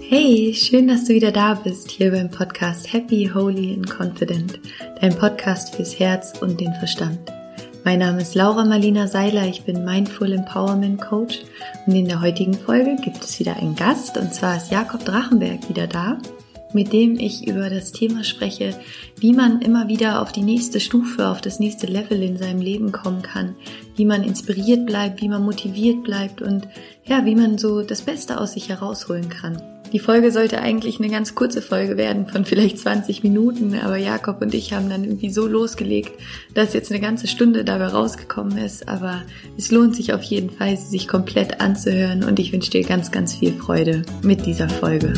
Hey, schön, dass du wieder da bist, hier beim Podcast Happy, Holy and Confident, dein Podcast fürs Herz und den Verstand. Mein Name ist Laura Marlina Seiler, ich bin Mindful Empowerment Coach und in der heutigen Folge gibt es wieder einen Gast, und zwar ist Jakob Drachenberg wieder da, mit dem ich über das Thema spreche, wie man immer wieder auf die nächste Stufe, auf das nächste Level in seinem Leben kommen kann, wie man inspiriert bleibt, wie man motiviert bleibt und ja, wie man so das Beste aus sich herausholen kann. Die Folge sollte eigentlich eine ganz kurze Folge werden von vielleicht 20 Minuten, aber Jakob und ich haben dann irgendwie so losgelegt, dass jetzt eine ganze Stunde dabei rausgekommen ist, aber es lohnt sich auf jeden Fall, sie sich komplett anzuhören und ich wünsche dir ganz, ganz viel Freude mit dieser Folge.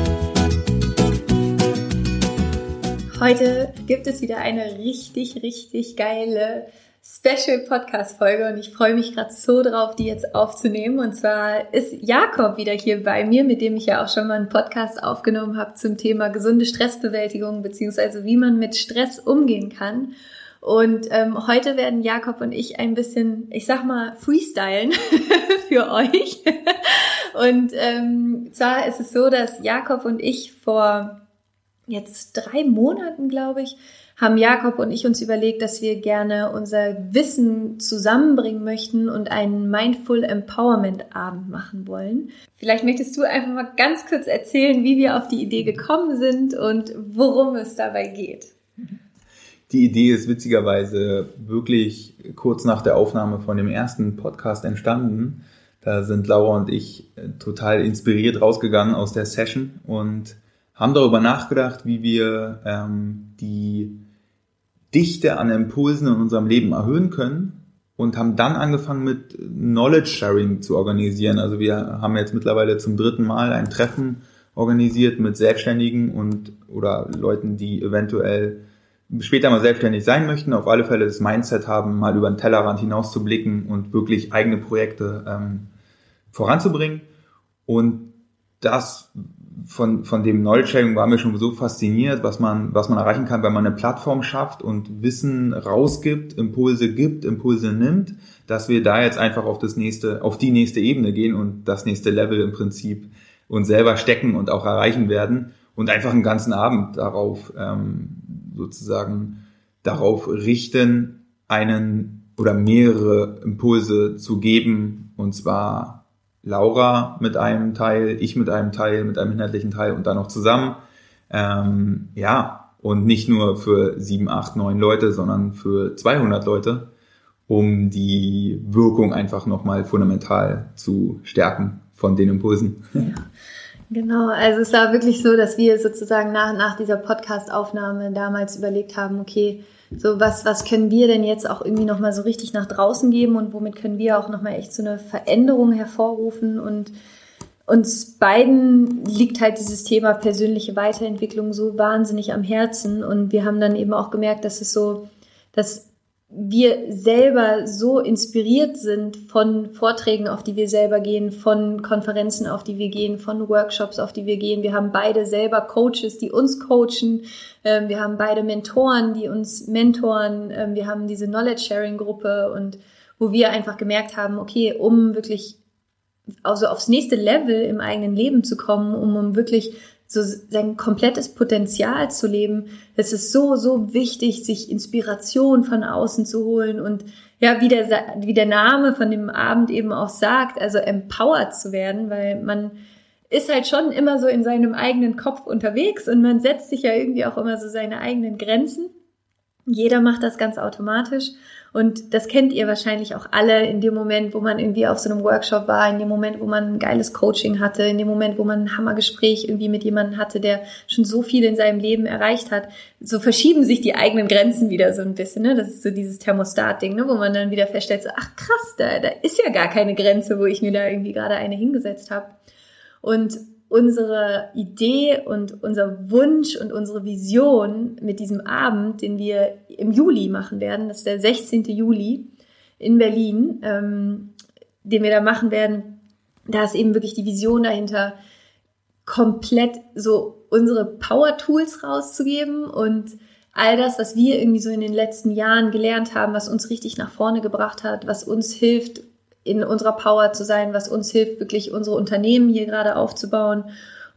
Heute gibt es wieder eine richtig, richtig geile Special-Podcast-Folge und ich freue mich gerade so drauf, die jetzt aufzunehmen. Und zwar ist Jakob wieder hier bei mir, mit dem ich ja auch schon mal einen Podcast aufgenommen habe zum Thema gesunde Stressbewältigung beziehungsweise wie man mit Stress umgehen kann. Und heute werden Jakob und ich ein bisschen, ich sag mal, freestylen für euch. Und zwar ist es so, dass Jakob und ich vor jetzt 3 Monaten, glaube ich, haben Jakob und ich uns überlegt, dass wir gerne unser Wissen zusammenbringen möchten und einen Mindful Empowerment Abend machen wollen. Vielleicht möchtest du einfach mal ganz kurz erzählen, wie wir auf die Idee gekommen sind und worum es dabei geht. Die Idee ist witzigerweise wirklich kurz nach der Aufnahme von dem ersten Podcast entstanden. Da sind Laura und ich total inspiriert rausgegangen aus der Session und haben darüber nachgedacht, wie wir die Dichte an Impulsen in unserem Leben erhöhen können und haben dann angefangen mit Knowledge Sharing zu organisieren. Also wir haben jetzt mittlerweile zum 3. Mal ein Treffen organisiert mit Selbstständigen oder Leuten, die eventuell später mal selbstständig sein möchten, auf alle Fälle das Mindset haben, mal über den Tellerrand hinaus zu blicken und wirklich eigene Projekte voranzubringen. Und das von dem Knowledge-Sharing waren wir schon so fasziniert, was man erreichen kann, wenn man eine Plattform schafft und Wissen rausgibt, Impulse nimmt, dass wir da jetzt einfach auf die nächste Ebene gehen und das nächste Level im Prinzip uns selber stecken und auch erreichen werden und einfach einen ganzen Abend darauf richten, einen oder mehrere Impulse zu geben, und zwar Laura mit einem Teil, ich mit einem Teil, mit einem inhaltlichen Teil und dann noch zusammen. Und nicht nur für 7, 8, 9 Leute, sondern für 200 Leute, um die Wirkung einfach nochmal fundamental zu stärken von den Impulsen. Ja. Genau, also es war wirklich so, dass wir sozusagen nach dieser Podcast-Aufnahme damals überlegt haben, okay, so was können wir denn jetzt auch irgendwie nochmal so richtig nach draußen geben und womit können wir auch nochmal echt so eine Veränderung hervorrufen, und uns beiden liegt halt dieses Thema persönliche Weiterentwicklung so wahnsinnig am Herzen, und wir haben dann eben auch gemerkt, dass wir selber so inspiriert sind von Vorträgen, auf die wir selber gehen, von Konferenzen, auf die wir gehen, von Workshops, auf die wir gehen. Wir haben beide selber Coaches, die uns coachen. Wir haben beide Mentoren, die uns mentoren. Wir haben diese Knowledge-Sharing-Gruppe, und wo wir einfach gemerkt haben, okay, um wirklich also aufs nächste Level im eigenen Leben zu kommen, um wirklich so sein komplettes Potenzial zu leben, es ist so, so wichtig, sich Inspiration von außen zu holen und ja, wie der Name von dem Abend eben auch sagt, also empowered zu werden, weil man ist halt schon immer so in seinem eigenen Kopf unterwegs und man setzt sich ja irgendwie auch immer so seine eigenen Grenzen. Jeder macht das ganz automatisch. Und das kennt ihr wahrscheinlich auch alle in dem Moment, wo man irgendwie auf so einem Workshop war, in dem Moment, wo man ein geiles Coaching hatte, in dem Moment, wo man ein Hammergespräch irgendwie mit jemandem hatte, der schon so viel in seinem Leben erreicht hat. So verschieben sich die eigenen Grenzen wieder so ein bisschen, ne? Das ist so dieses Thermostat-Ding, ne? Wo man dann wieder feststellt, so, ach krass, da ist ja gar keine Grenze, wo ich mir da irgendwie gerade eine hingesetzt habe. Und unsere Idee und unser Wunsch und unsere Vision mit diesem Abend, den wir im Juli machen werden, das ist der 16. Juli in Berlin, den wir da machen werden, da ist eben wirklich die Vision dahinter, komplett so unsere Power-Tools rauszugeben und all das, was wir irgendwie so in den letzten Jahren gelernt haben, was uns richtig nach vorne gebracht hat, was uns hilft, in unserer Power zu sein, was uns hilft, wirklich unsere Unternehmen hier gerade aufzubauen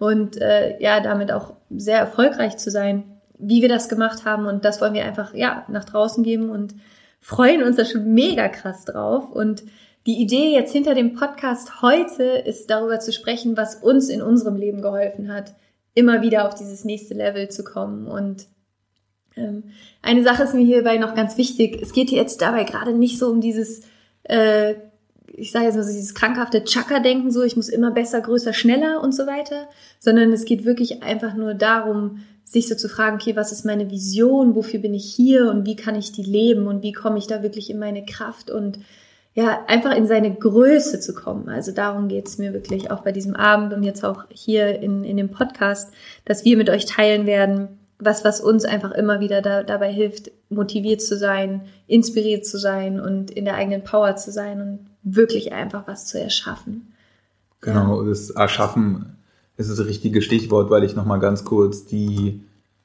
und damit auch sehr erfolgreich zu sein, wie wir das gemacht haben. Und das wollen wir einfach nach draußen geben und freuen uns da schon mega krass drauf. Und die Idee jetzt hinter dem Podcast heute ist, darüber zu sprechen, was uns in unserem Leben geholfen hat, immer wieder auf dieses nächste Level zu kommen. Und eine Sache ist mir hierbei noch ganz wichtig. Es geht hier jetzt dabei gerade nicht so um dieses, ich sage jetzt mal so, dieses krankhafte Chakra-Denken, so ich muss immer besser, größer, schneller und so weiter, sondern es geht wirklich einfach nur darum, sich so zu fragen, okay, was ist meine Vision, wofür bin ich hier und wie kann ich die leben und wie komme ich da wirklich in meine Kraft und einfach in seine Größe zu kommen. Also darum geht's mir wirklich auch bei diesem Abend und jetzt auch hier in dem Podcast, dass wir mit euch teilen werden, was uns einfach immer wieder dabei hilft, motiviert zu sein, inspiriert zu sein und in der eigenen Power zu sein und wirklich einfach was zu erschaffen. Genau, das Erschaffen ist das richtige Stichwort, weil ich nochmal ganz kurz die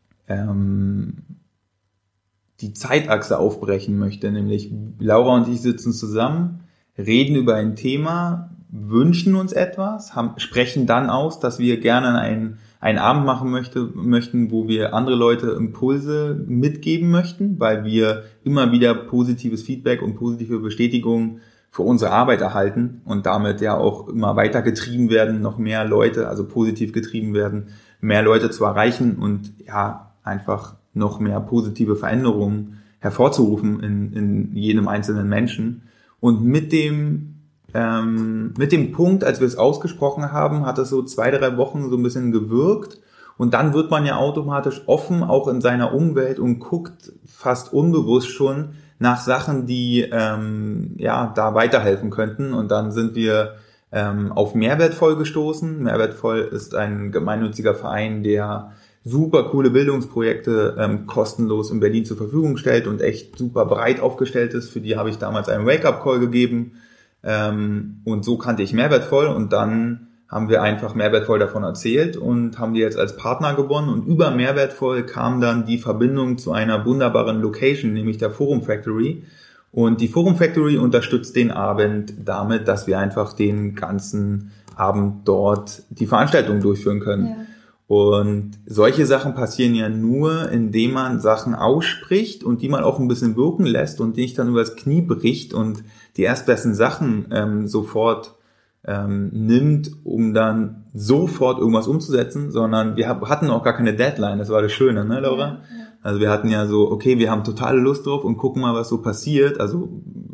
Zeitachse aufbrechen möchte. Nämlich Laura und ich sitzen zusammen, reden über ein Thema, wünschen uns etwas, sprechen dann aus, dass wir gerne einen Abend machen möchten, wo wir andere Leute Impulse mitgeben möchten, weil wir immer wieder positives Feedback und positive Bestätigung für unsere Arbeit erhalten und damit ja auch immer weiter getrieben werden, noch mehr Leute, also positiv getrieben werden, mehr Leute zu erreichen und einfach noch mehr positive Veränderungen hervorzurufen in jedem einzelnen Menschen. Und mit dem Punkt, als wir es ausgesprochen haben, hat es so 2-3 Wochen so ein bisschen gewirkt und dann wird man ja automatisch offen, auch in seiner Umwelt und guckt fast unbewusst schon nach Sachen, die da weiterhelfen könnten. Und dann sind wir auf Mehrwertvoll gestoßen. Mehrwertvoll ist ein gemeinnütziger Verein, der super coole Bildungsprojekte kostenlos in Berlin zur Verfügung stellt und echt super breit aufgestellt ist. Für die habe ich damals einen Wake-up-Call gegeben. Und so kannte ich Mehrwertvoll und dann haben wir einfach Mehrwertvoll davon erzählt und haben die jetzt als Partner gewonnen und über Mehrwertvoll kam dann die Verbindung zu einer wunderbaren Location, nämlich der Forum Factory. Und die Forum Factory unterstützt den Abend damit, dass wir einfach den ganzen Abend dort die Veranstaltung durchführen können. Ja. Und solche Sachen passieren ja nur, indem man Sachen ausspricht und die man auch ein bisschen wirken lässt und die nicht dann übers Knie bricht und die erstbesten Sachen sofort nimmt, um dann sofort irgendwas umzusetzen, sondern wir hatten auch gar keine Deadline. Das war das Schöne, ne, Laura? Ja. Also wir hatten ja so, okay, wir haben totale Lust drauf und gucken mal, was so passiert. Also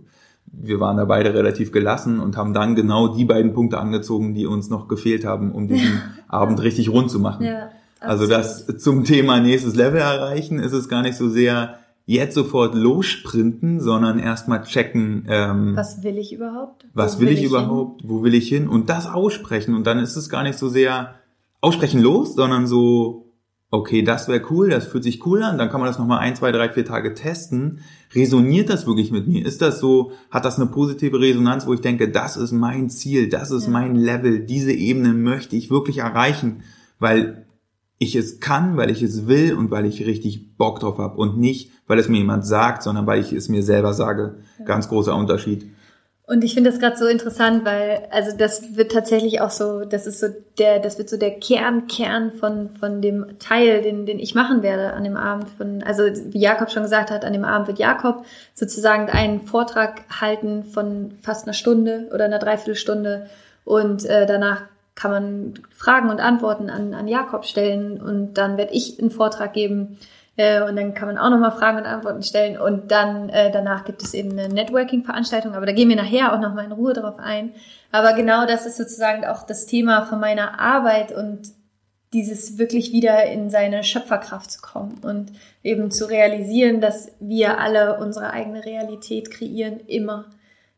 wir waren da beide relativ gelassen und haben dann genau die beiden Punkte angezogen, die uns noch gefehlt haben, um diesen Abend richtig rund zu machen. Ja, also das zum Thema nächstes Level erreichen ist es gar nicht so sehr jetzt sofort lossprinten, sondern erstmal checken, was will ich überhaupt? Was will ich überhaupt? Wo will ich hin? Und das aussprechen. Und dann ist es gar nicht so sehr aussprechen los, sondern so, okay, das wäre cool, das fühlt sich cool an, dann kann man das nochmal 1, 2, 3, 4 Tage testen. Resoniert das wirklich mit mir? Ist das so, hat das eine positive Resonanz, wo ich denke, das ist mein Ziel, das ist mein Level, diese Ebene möchte ich wirklich erreichen, weil ich es kann, weil ich es will und weil ich richtig Bock drauf habe und nicht, weil es mir jemand sagt, sondern weil ich es mir selber sage. Ja. Ganz großer Unterschied. Und ich finde das gerade so interessant, weil also das wird tatsächlich auch so, das wird so der Kern von dem Teil, den ich machen werde an dem Abend also wie Jakob schon gesagt hat, an dem Abend wird Jakob sozusagen einen Vortrag halten von fast einer Stunde oder einer Dreiviertelstunde und danach kann man Fragen und Antworten an Jakob stellen und dann werde ich einen Vortrag geben und dann kann man auch nochmal Fragen und Antworten stellen und dann danach gibt es eben eine Networking-Veranstaltung, aber da gehen wir nachher auch nochmal in Ruhe drauf ein. Aber genau das ist sozusagen auch das Thema von meiner Arbeit und dieses wirklich wieder in seine Schöpferkraft zu kommen und eben zu realisieren, dass wir alle unsere eigene Realität kreieren, immer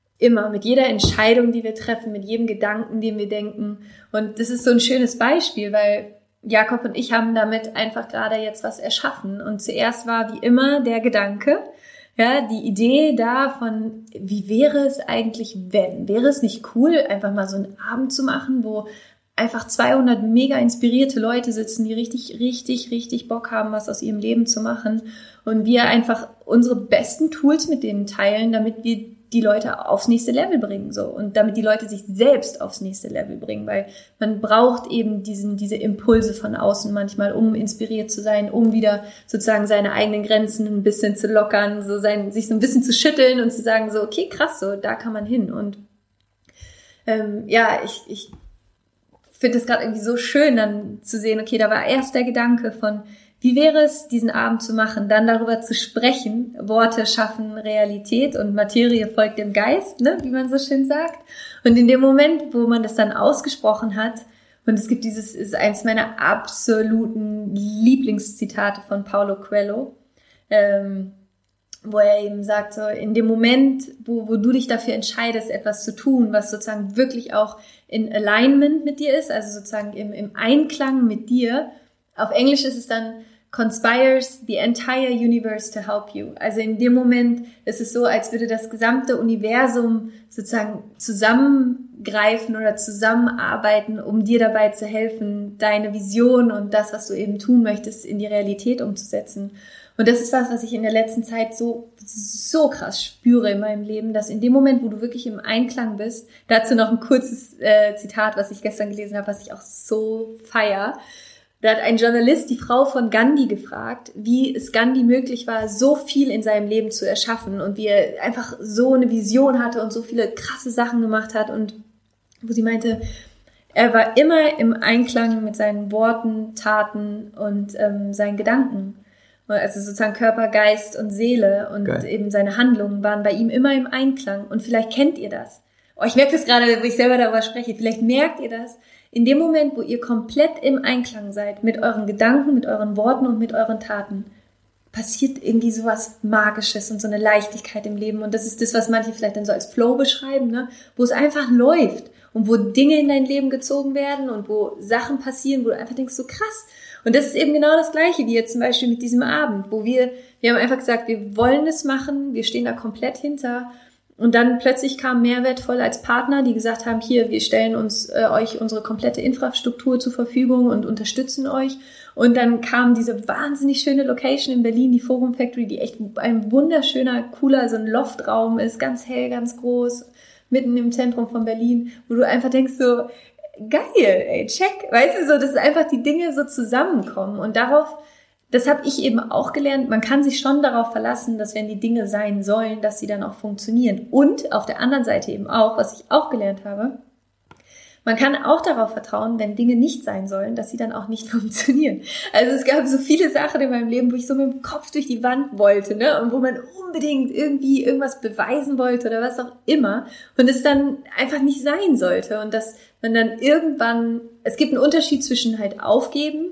mit jeder Entscheidung, die wir treffen, mit jedem Gedanken, den wir denken. Und das ist so ein schönes Beispiel, weil Jakob und ich haben damit einfach gerade jetzt was erschaffen. Und zuerst war wie immer der Gedanke, die Idee davon, wie wäre es eigentlich, wäre es nicht cool, einfach mal so einen Abend zu machen, wo einfach 200 mega inspirierte Leute sitzen, die richtig, richtig, richtig Bock haben, was aus ihrem Leben zu machen. Und wir einfach unsere besten Tools mit denen teilen, damit wir die Leute aufs nächste Level bringen, so. Und damit die Leute sich selbst aufs nächste Level bringen, weil man braucht eben diese Impulse von außen manchmal, um inspiriert zu sein, um wieder sozusagen seine eigenen Grenzen ein bisschen zu lockern, sich so ein bisschen zu schütteln und zu sagen so, okay, krass, so, da kann man hin. Und ich finde es gerade irgendwie so schön, dann zu sehen, okay, da war erst der Gedanke von, wie wäre es, diesen Abend zu machen, dann darüber zu sprechen, Worte schaffen Realität und Materie folgt dem Geist, ne, wie man so schön sagt. Und in dem Moment, wo man das dann ausgesprochen hat, und es gibt ist eins meiner absoluten Lieblingszitate von Paulo Coelho, wo er eben sagt, so in dem Moment, wo du dich dafür entscheidest, etwas zu tun, was sozusagen wirklich auch in Alignment mit dir ist, also sozusagen im Einklang mit dir. Auf Englisch ist es dann conspires the entire universe to help you. Also in dem Moment ist es so, als würde das gesamte Universum sozusagen zusammengreifen oder zusammenarbeiten, um dir dabei zu helfen, deine Vision und das, was du eben tun möchtest, in die Realität umzusetzen. Und das ist was ich in der letzten Zeit so krass spüre in meinem Leben, dass in dem Moment, wo du wirklich im Einklang bist, dazu noch ein kurzes Zitat, was ich gestern gelesen habe, was ich auch so feier. Da hat ein Journalist die Frau von Gandhi gefragt, wie es Gandhi möglich war, so viel in seinem Leben zu erschaffen und wie er einfach so eine Vision hatte und so viele krasse Sachen gemacht hat, und wo sie meinte, er war immer im Einklang mit seinen Worten, Taten und seinen Gedanken. Also sozusagen Körper, Geist und Seele und Geil. Eben seine Handlungen waren bei ihm immer im Einklang. Und vielleicht kennt ihr das. Ich merke das gerade, wo ich selber darüber spreche. Vielleicht merkt ihr das. In dem Moment, wo ihr komplett im Einklang seid mit euren Gedanken, mit euren Worten und mit euren Taten, passiert irgendwie sowas Magisches und so eine Leichtigkeit im Leben. Und das ist das, was manche vielleicht dann so als Flow beschreiben, ne? Wo es einfach läuft und wo Dinge in dein Leben gezogen werden und wo Sachen passieren, wo du einfach denkst, so krass. Und das ist eben genau das Gleiche wie jetzt zum Beispiel mit diesem Abend, wo wir haben einfach gesagt, wir wollen es machen, wir stehen da komplett hinter. Und dann plötzlich kam Mehrwertvoll als Partner, die gesagt haben, hier, wir stellen euch unsere komplette Infrastruktur zur Verfügung und unterstützen euch. Und dann kam diese wahnsinnig schöne Location in Berlin, die Forum Factory, die echt ein wunderschöner, cooler, so ein Loftraum ist, ganz hell, ganz groß, mitten im Zentrum von Berlin, wo du einfach denkst so, geil, ey, check, weißt du, so, dass einfach die Dinge so zusammenkommen und das habe ich eben auch gelernt, man kann sich schon darauf verlassen, dass wenn die Dinge sein sollen, dass sie dann auch funktionieren. Und auf der anderen Seite eben auch, was ich auch gelernt habe, man kann auch darauf vertrauen, wenn Dinge nicht sein sollen, dass sie dann auch nicht funktionieren. Also es gab so viele Sachen in meinem Leben, wo ich so mit dem Kopf durch die Wand wollte, ne, und wo man unbedingt irgendwie irgendwas beweisen wollte oder was auch immer und es dann einfach nicht sein sollte und dass man dann irgendwann, es gibt einen Unterschied zwischen halt aufgeben,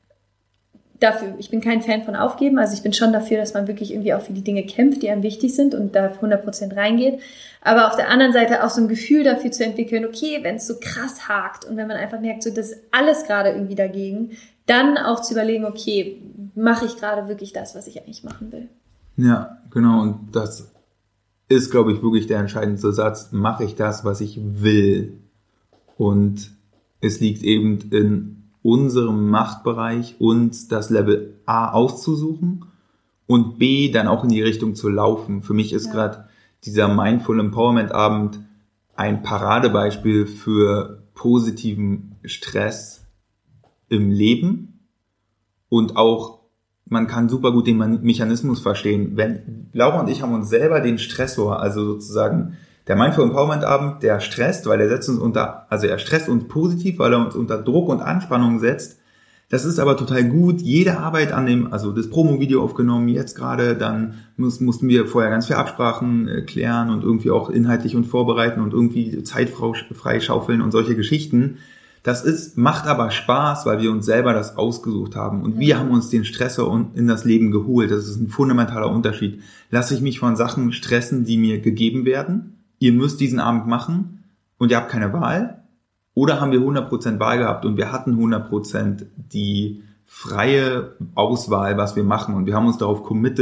ich bin kein Fan von aufgeben, also ich bin schon dafür, dass man wirklich irgendwie auch für die Dinge kämpft, die einem wichtig sind und da 100% reingeht, aber auf der anderen Seite auch so ein Gefühl dafür zu entwickeln, okay, wenn es so krass hakt und wenn man einfach merkt, so das ist alles gerade irgendwie dagegen, dann auch zu überlegen, okay, mache ich gerade wirklich das, was ich eigentlich machen will? Ja, genau, und das ist, glaube ich, wirklich der entscheidendste Satz, mache ich das, was ich will? Und es liegt eben in unserem Machtbereich, uns das Level A auszusuchen und B dann auch in die Richtung zu laufen. Für mich ist gerade dieser Mindful Empowerment Abend ein Paradebeispiel für positiven Stress im Leben und auch, man kann super gut den Mechanismus verstehen. Laura und ich haben uns selber den Stressor, also sozusagen der Mindful Empowerment Abend, der stresst, weil er stresst uns positiv, weil er uns unter Druck und Anspannung setzt. Das ist aber total gut. Jede Arbeit also das Promo-Video aufgenommen, jetzt gerade, dann mussten wir vorher ganz viele Absprachen klären und irgendwie auch inhaltlich und vorbereiten und irgendwie Zeit freischaufeln und solche Geschichten. Macht aber Spaß, weil wir uns selber das ausgesucht haben und wir haben uns den Stressor in das Leben geholt. Das ist ein fundamentaler Unterschied. Lasse ich mich von Sachen stressen, die mir gegeben werden? Ihr müsst diesen Abend machen und ihr habt keine Wahl? Oder haben wir 100% Wahl gehabt und wir hatten 100% die freie Auswahl, was wir machen und wir haben uns darauf committed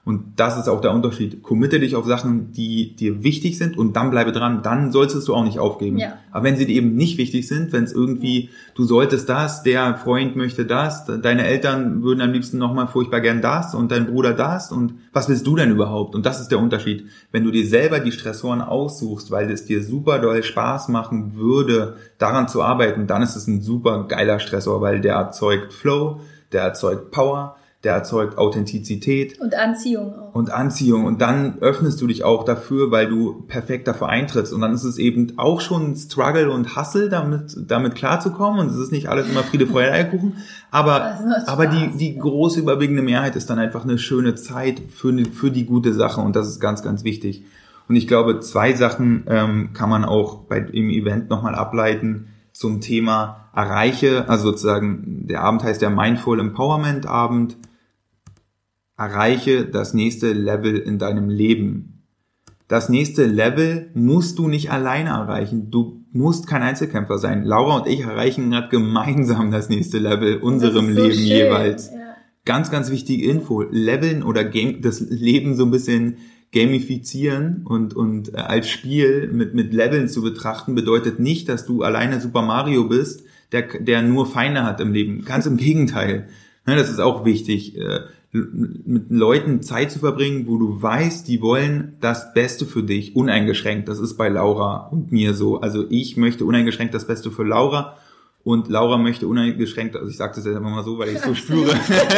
Und das ist auch der Unterschied. Committe dich auf Sachen, die dir wichtig sind und dann bleibe dran. Dann solltest du auch nicht aufgeben. Ja. Aber wenn sie dir eben nicht wichtig sind, wenn es irgendwie, du solltest das, der Freund möchte das, deine Eltern würden am liebsten nochmal furchtbar gern das und dein Bruder das und was willst du denn überhaupt? Und das ist der Unterschied. Wenn du dir selber die Stressoren aussuchst, weil es dir super doll Spaß machen würde, daran zu arbeiten, dann ist es ein super geiler Stressor, weil der erzeugt Flow, der erzeugt Power, der erzeugt Authentizität. Und Anziehung auch. Und Anziehung. Und dann öffnest du dich auch dafür, weil du perfekt dafür eintrittst. Und dann ist es eben auch schon Struggle und Hustle, damit klarzukommen. Und es ist nicht alles immer Friede, Freude, Eierkuchen. Aber die große überwiegende Mehrheit ist dann einfach eine schöne Zeit für die gute Sache. Und das ist ganz, ganz wichtig. Und ich glaube, 2 Sachen kann man auch im Event nochmal ableiten zum Thema erreiche. Also sozusagen, der Abend heißt der Mindful Empowerment Abend. Erreiche das nächste Level in deinem Leben. Das nächste Level musst du nicht alleine erreichen. Du musst kein Einzelkämpfer sein. Laura und ich erreichen gerade gemeinsam das nächste Level unserem Leben schön. Jeweils. Ja. Ganz, ganz wichtige Info. Leveln oder das Leben so ein bisschen gamifizieren und als Spiel mit Leveln zu betrachten, bedeutet nicht, dass du alleine Super Mario bist, der nur Feinde hat im Leben. Ganz im Gegenteil. Das ist auch wichtig. Mit Leuten Zeit zu verbringen, wo du weißt, die wollen das Beste für dich, uneingeschränkt. Das ist bei Laura und mir so. Also ich möchte uneingeschränkt das Beste für Laura und Laura möchte uneingeschränkt, also ich sage das jetzt einfach mal so, weil ich es so spüre.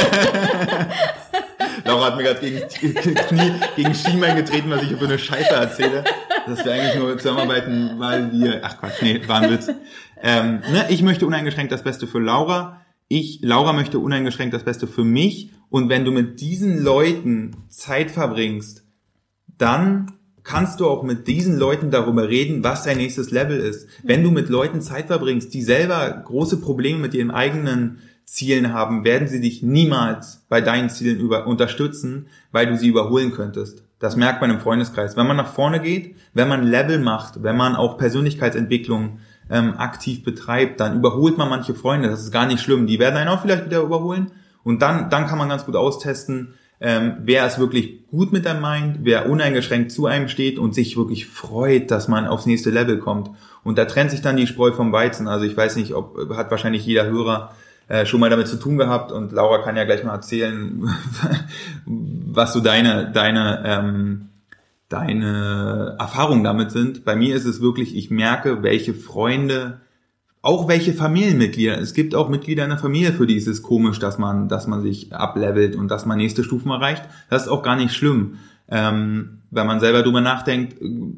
Laura hat mir gerade gegen Schienbein getreten, was ich hier für eine Scheiße erzähle. Dass wir eigentlich nur zusammenarbeiten, weil wir, ach Quatsch, nee, war ein Witz. Ich möchte uneingeschränkt das Beste für Laura. Laura möchte uneingeschränkt das Beste für mich. Und wenn du mit diesen Leuten Zeit verbringst, dann kannst du auch mit diesen Leuten darüber reden, was dein nächstes Level ist. Wenn du mit Leuten Zeit verbringst, die selber große Probleme mit ihren eigenen Zielen haben, werden sie dich niemals bei deinen Zielen unterstützen, weil du sie überholen könntest. Das merkt man im Freundeskreis. Wenn man nach vorne geht, wenn man Level macht, wenn man auch Persönlichkeitsentwicklung aktiv betreibt, dann überholt man manche Freunde. Das ist gar nicht schlimm. Die werden einen auch vielleicht wieder überholen. Und dann kann man ganz gut austesten, wer es wirklich gut mit einem meint, wer uneingeschränkt zu einem steht und sich wirklich freut, dass man aufs nächste Level kommt. Und da trennt sich dann die Spreu vom Weizen. Also ich weiß nicht, hat wahrscheinlich jeder Hörer schon mal damit zu tun gehabt. Und Laura kann ja gleich mal erzählen, was so deine Erfahrungen damit sind. Bei mir ist es wirklich, ich merke, welche Freunde, auch welche Familienmitglieder. Es gibt auch Mitglieder in der Familie, für die ist es komisch, dass man sich ablevelt und dass man nächste Stufen erreicht. Das ist auch gar nicht schlimm. Wenn man selber drüber nachdenkt,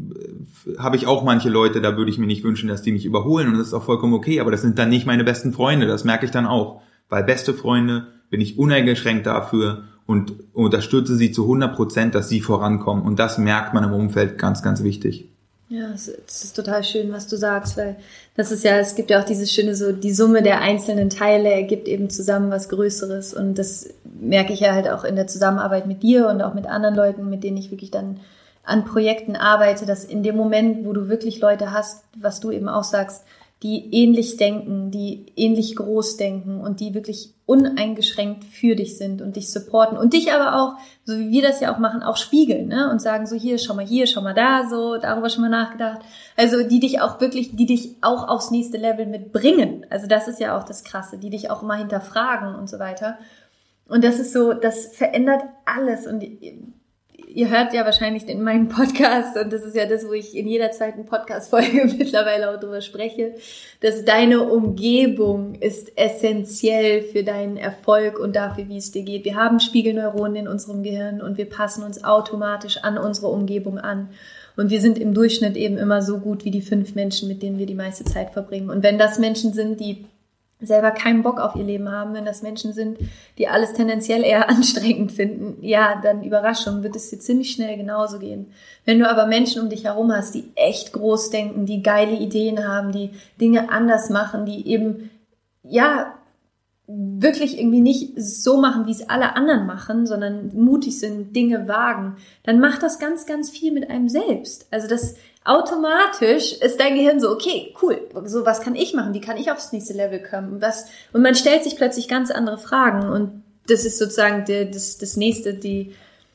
habe ich auch manche Leute, da würde ich mir nicht wünschen, dass die mich überholen und das ist auch vollkommen okay, aber das sind dann nicht meine besten Freunde, das merke ich dann auch. Weil beste Freunde bin ich uneingeschränkt dafür und unterstütze sie zu 100%, dass sie vorankommen und das merkt man im Umfeld, ganz, ganz wichtig. Ja, es ist total schön, was du sagst, weil das ist ja, es gibt ja auch dieses schöne so, die Summe der einzelnen Teile ergibt eben zusammen was Größeres und das merke ich ja halt auch in der Zusammenarbeit mit dir und auch mit anderen Leuten, mit denen ich wirklich dann an Projekten arbeite, dass in dem Moment, wo du wirklich Leute hast, was du eben auch sagst, die ähnlich denken, die ähnlich groß denken und die wirklich uneingeschränkt für dich sind und dich supporten und dich aber auch, so wie wir das ja auch machen, auch spiegeln, ne? Und sagen so hier, schau mal da, so darüber schon mal nachgedacht. Also die dich auch aufs nächste Level mitbringen. Also das ist ja auch das Krasse, die dich auch immer hinterfragen und so weiter. Und das ist so, das verändert alles und ihr hört ja wahrscheinlich in meinem Podcast, und das ist ja das, wo ich in jeder zweiten Podcast-Folge mittlerweile auch drüber spreche, dass deine Umgebung ist essentiell für deinen Erfolg und dafür, wie es dir geht. Wir haben Spiegelneuronen in unserem Gehirn und wir passen uns automatisch an unsere Umgebung an. Und wir sind im Durchschnitt eben immer so gut wie die 5 Menschen, mit denen wir die meiste Zeit verbringen. Und wenn das Menschen sind, die selber keinen Bock auf ihr Leben haben, wenn das Menschen sind, die alles tendenziell eher anstrengend finden, ja, dann Überraschung, wird es dir ziemlich schnell genauso gehen. Wenn du aber Menschen um dich herum hast, die echt groß denken, die geile Ideen haben, die Dinge anders machen, die eben, ja, wirklich irgendwie nicht so machen, wie es alle anderen machen, sondern mutig sind, Dinge wagen, dann macht das ganz, ganz viel mit einem selbst. Also das automatisch ist dein Gehirn so, okay, cool, so was kann ich machen, wie kann ich aufs nächste Level kommen, und man stellt sich plötzlich ganz andere Fragen und das ist sozusagen das nächste,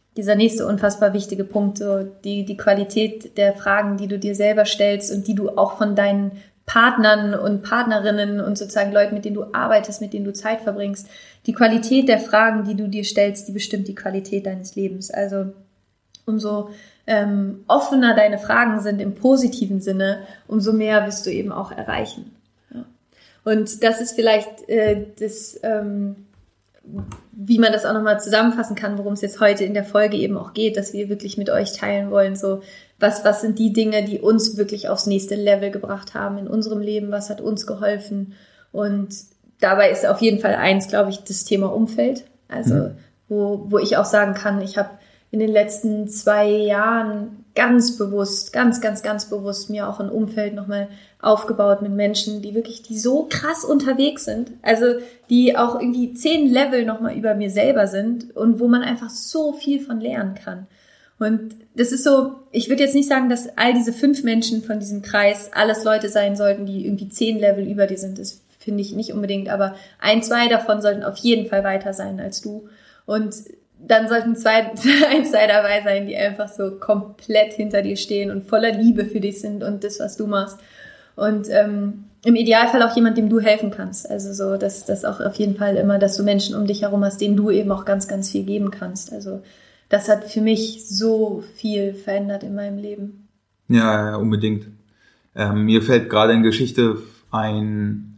dieser nächste unfassbar wichtige Punkt, so die Qualität der Fragen, die du dir selber stellst und die du auch von deinen Partnern und Partnerinnen und sozusagen Leuten, mit denen du arbeitest, mit denen du Zeit verbringst. Die Qualität der Fragen, die du dir stellst, die bestimmt die Qualität deines Lebens. Also umso offener deine Fragen sind im positiven Sinne, umso mehr wirst du eben auch erreichen. Ja. Und das ist vielleicht wie man das auch nochmal zusammenfassen kann, worum es jetzt heute in der Folge eben auch geht, dass wir wirklich mit euch teilen wollen, so was sind die Dinge, die uns wirklich aufs nächste Level gebracht haben in unserem Leben, was hat uns geholfen, und dabei ist auf jeden Fall eins, glaube ich, das Thema Umfeld, also wo ich auch sagen kann, ich habe in den letzten 2 Jahren ganz bewusst mir auch ein Umfeld nochmal aufgebaut mit Menschen, die so krass unterwegs sind, also die auch irgendwie 10 Level nochmal über mir selber sind und wo man einfach so viel von lernen kann. Und das ist so, ich würde jetzt nicht sagen, dass all diese 5 Menschen von diesem Kreis alles Leute sein sollten, die irgendwie 10 Level über dir sind, das finde ich nicht unbedingt, aber 1, 2 davon sollten auf jeden Fall weiter sein als du, und dann sollten 2 dabei sein, die einfach so komplett hinter dir stehen und voller Liebe für dich sind und das, was du machst. Und im Idealfall auch jemand, dem du helfen kannst. Also so, dass das auch auf jeden Fall immer, dass du Menschen um dich herum hast, denen du eben auch ganz, ganz viel geben kannst. Also das hat für mich so viel verändert in meinem Leben. Ja, unbedingt. Mir fällt gerade eine Geschichte ein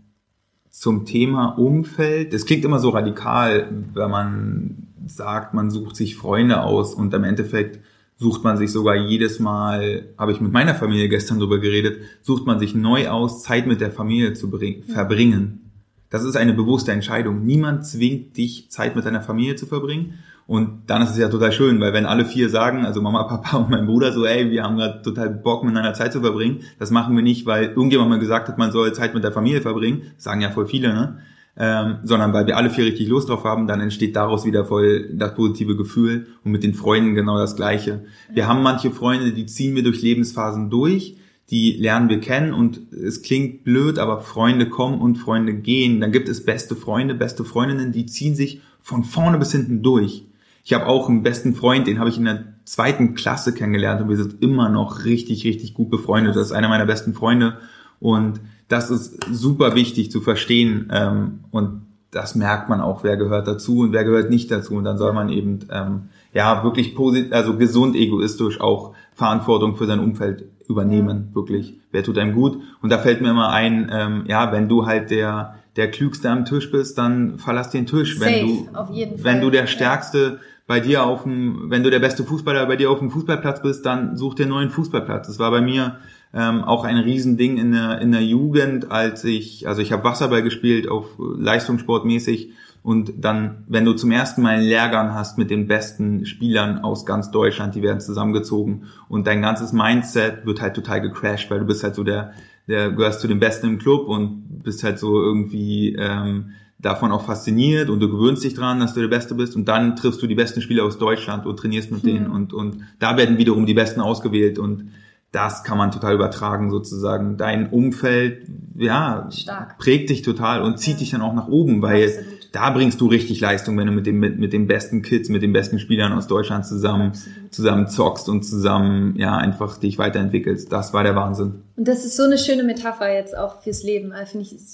zum Thema Umfeld. Es klingt immer so radikal, wenn man sagt, man sucht sich Freunde aus, und im Endeffekt sucht man sich sogar jedes Mal, habe ich mit meiner Familie gestern drüber geredet, sucht man sich neu aus, Zeit mit der Familie zu verbringen. Das ist eine bewusste Entscheidung. Niemand zwingt dich, Zeit mit deiner Familie zu verbringen. Und dann ist es ja total schön, weil wenn alle 4 sagen, also Mama, Papa und mein Bruder so, ey, wir haben gerade total Bock, miteinander Zeit zu verbringen, das machen wir nicht, weil irgendjemand mal gesagt hat, man soll Zeit mit der Familie verbringen, das sagen ja voll viele, ne? Sondern weil wir alle 4 richtig Lust drauf haben, dann entsteht daraus wieder voll das positive Gefühl, und mit den Freunden genau das Gleiche. Wir haben manche Freunde, die ziehen wir durch Lebensphasen durch, die lernen wir kennen, und es klingt blöd, aber Freunde kommen und Freunde gehen. Dann gibt es beste Freunde, beste Freundinnen, die ziehen sich von vorne bis hinten durch. Ich habe auch einen besten Freund, den habe ich in der 2. Klasse kennengelernt, und wir sind immer noch richtig, richtig gut befreundet. Das ist einer meiner besten Freunde, und das ist super wichtig zu verstehen, und das merkt man auch, wer gehört dazu und wer gehört nicht dazu, und dann soll man eben wirklich gesund egoistisch auch Verantwortung für sein Umfeld übernehmen, wirklich. Wer tut einem gut? Und da fällt mir immer ein, wenn du halt der Klügste am Tisch bist, dann verlass den Tisch. Auf jeden Fall. Wenn du der Stärkste bei dir wenn du der beste Fußballer bei dir auf dem Fußballplatz bist, dann such dir einen neuen Fußballplatz. Das war bei mir auch ein Riesending in der Jugend, ich habe Wasserball gespielt, auf leistungssportmäßig, und dann, wenn du zum ersten Mal einen Lehrgang hast mit den besten Spielern aus ganz Deutschland, die werden zusammengezogen, und dein ganzes Mindset wird halt total gecrashed, weil du bist halt so der gehörst zu den Besten im Club und bist halt so irgendwie davon auch fasziniert, und du gewöhnst dich dran, dass du der Beste bist, und dann triffst du die besten Spieler aus Deutschland und trainierst mit denen, und da werden wiederum die Besten ausgewählt, und das kann man total übertragen sozusagen. Dein Umfeld, prägt dich total und zieht dich dann auch nach oben, weil da bringst du richtig Leistung, wenn du mit den besten Kids, mit den besten Spielern aus Deutschland zusammen zockst und zusammen, einfach dich weiterentwickelst. Das war der Wahnsinn. Und das ist so eine schöne Metapher jetzt auch fürs Leben, finde ich,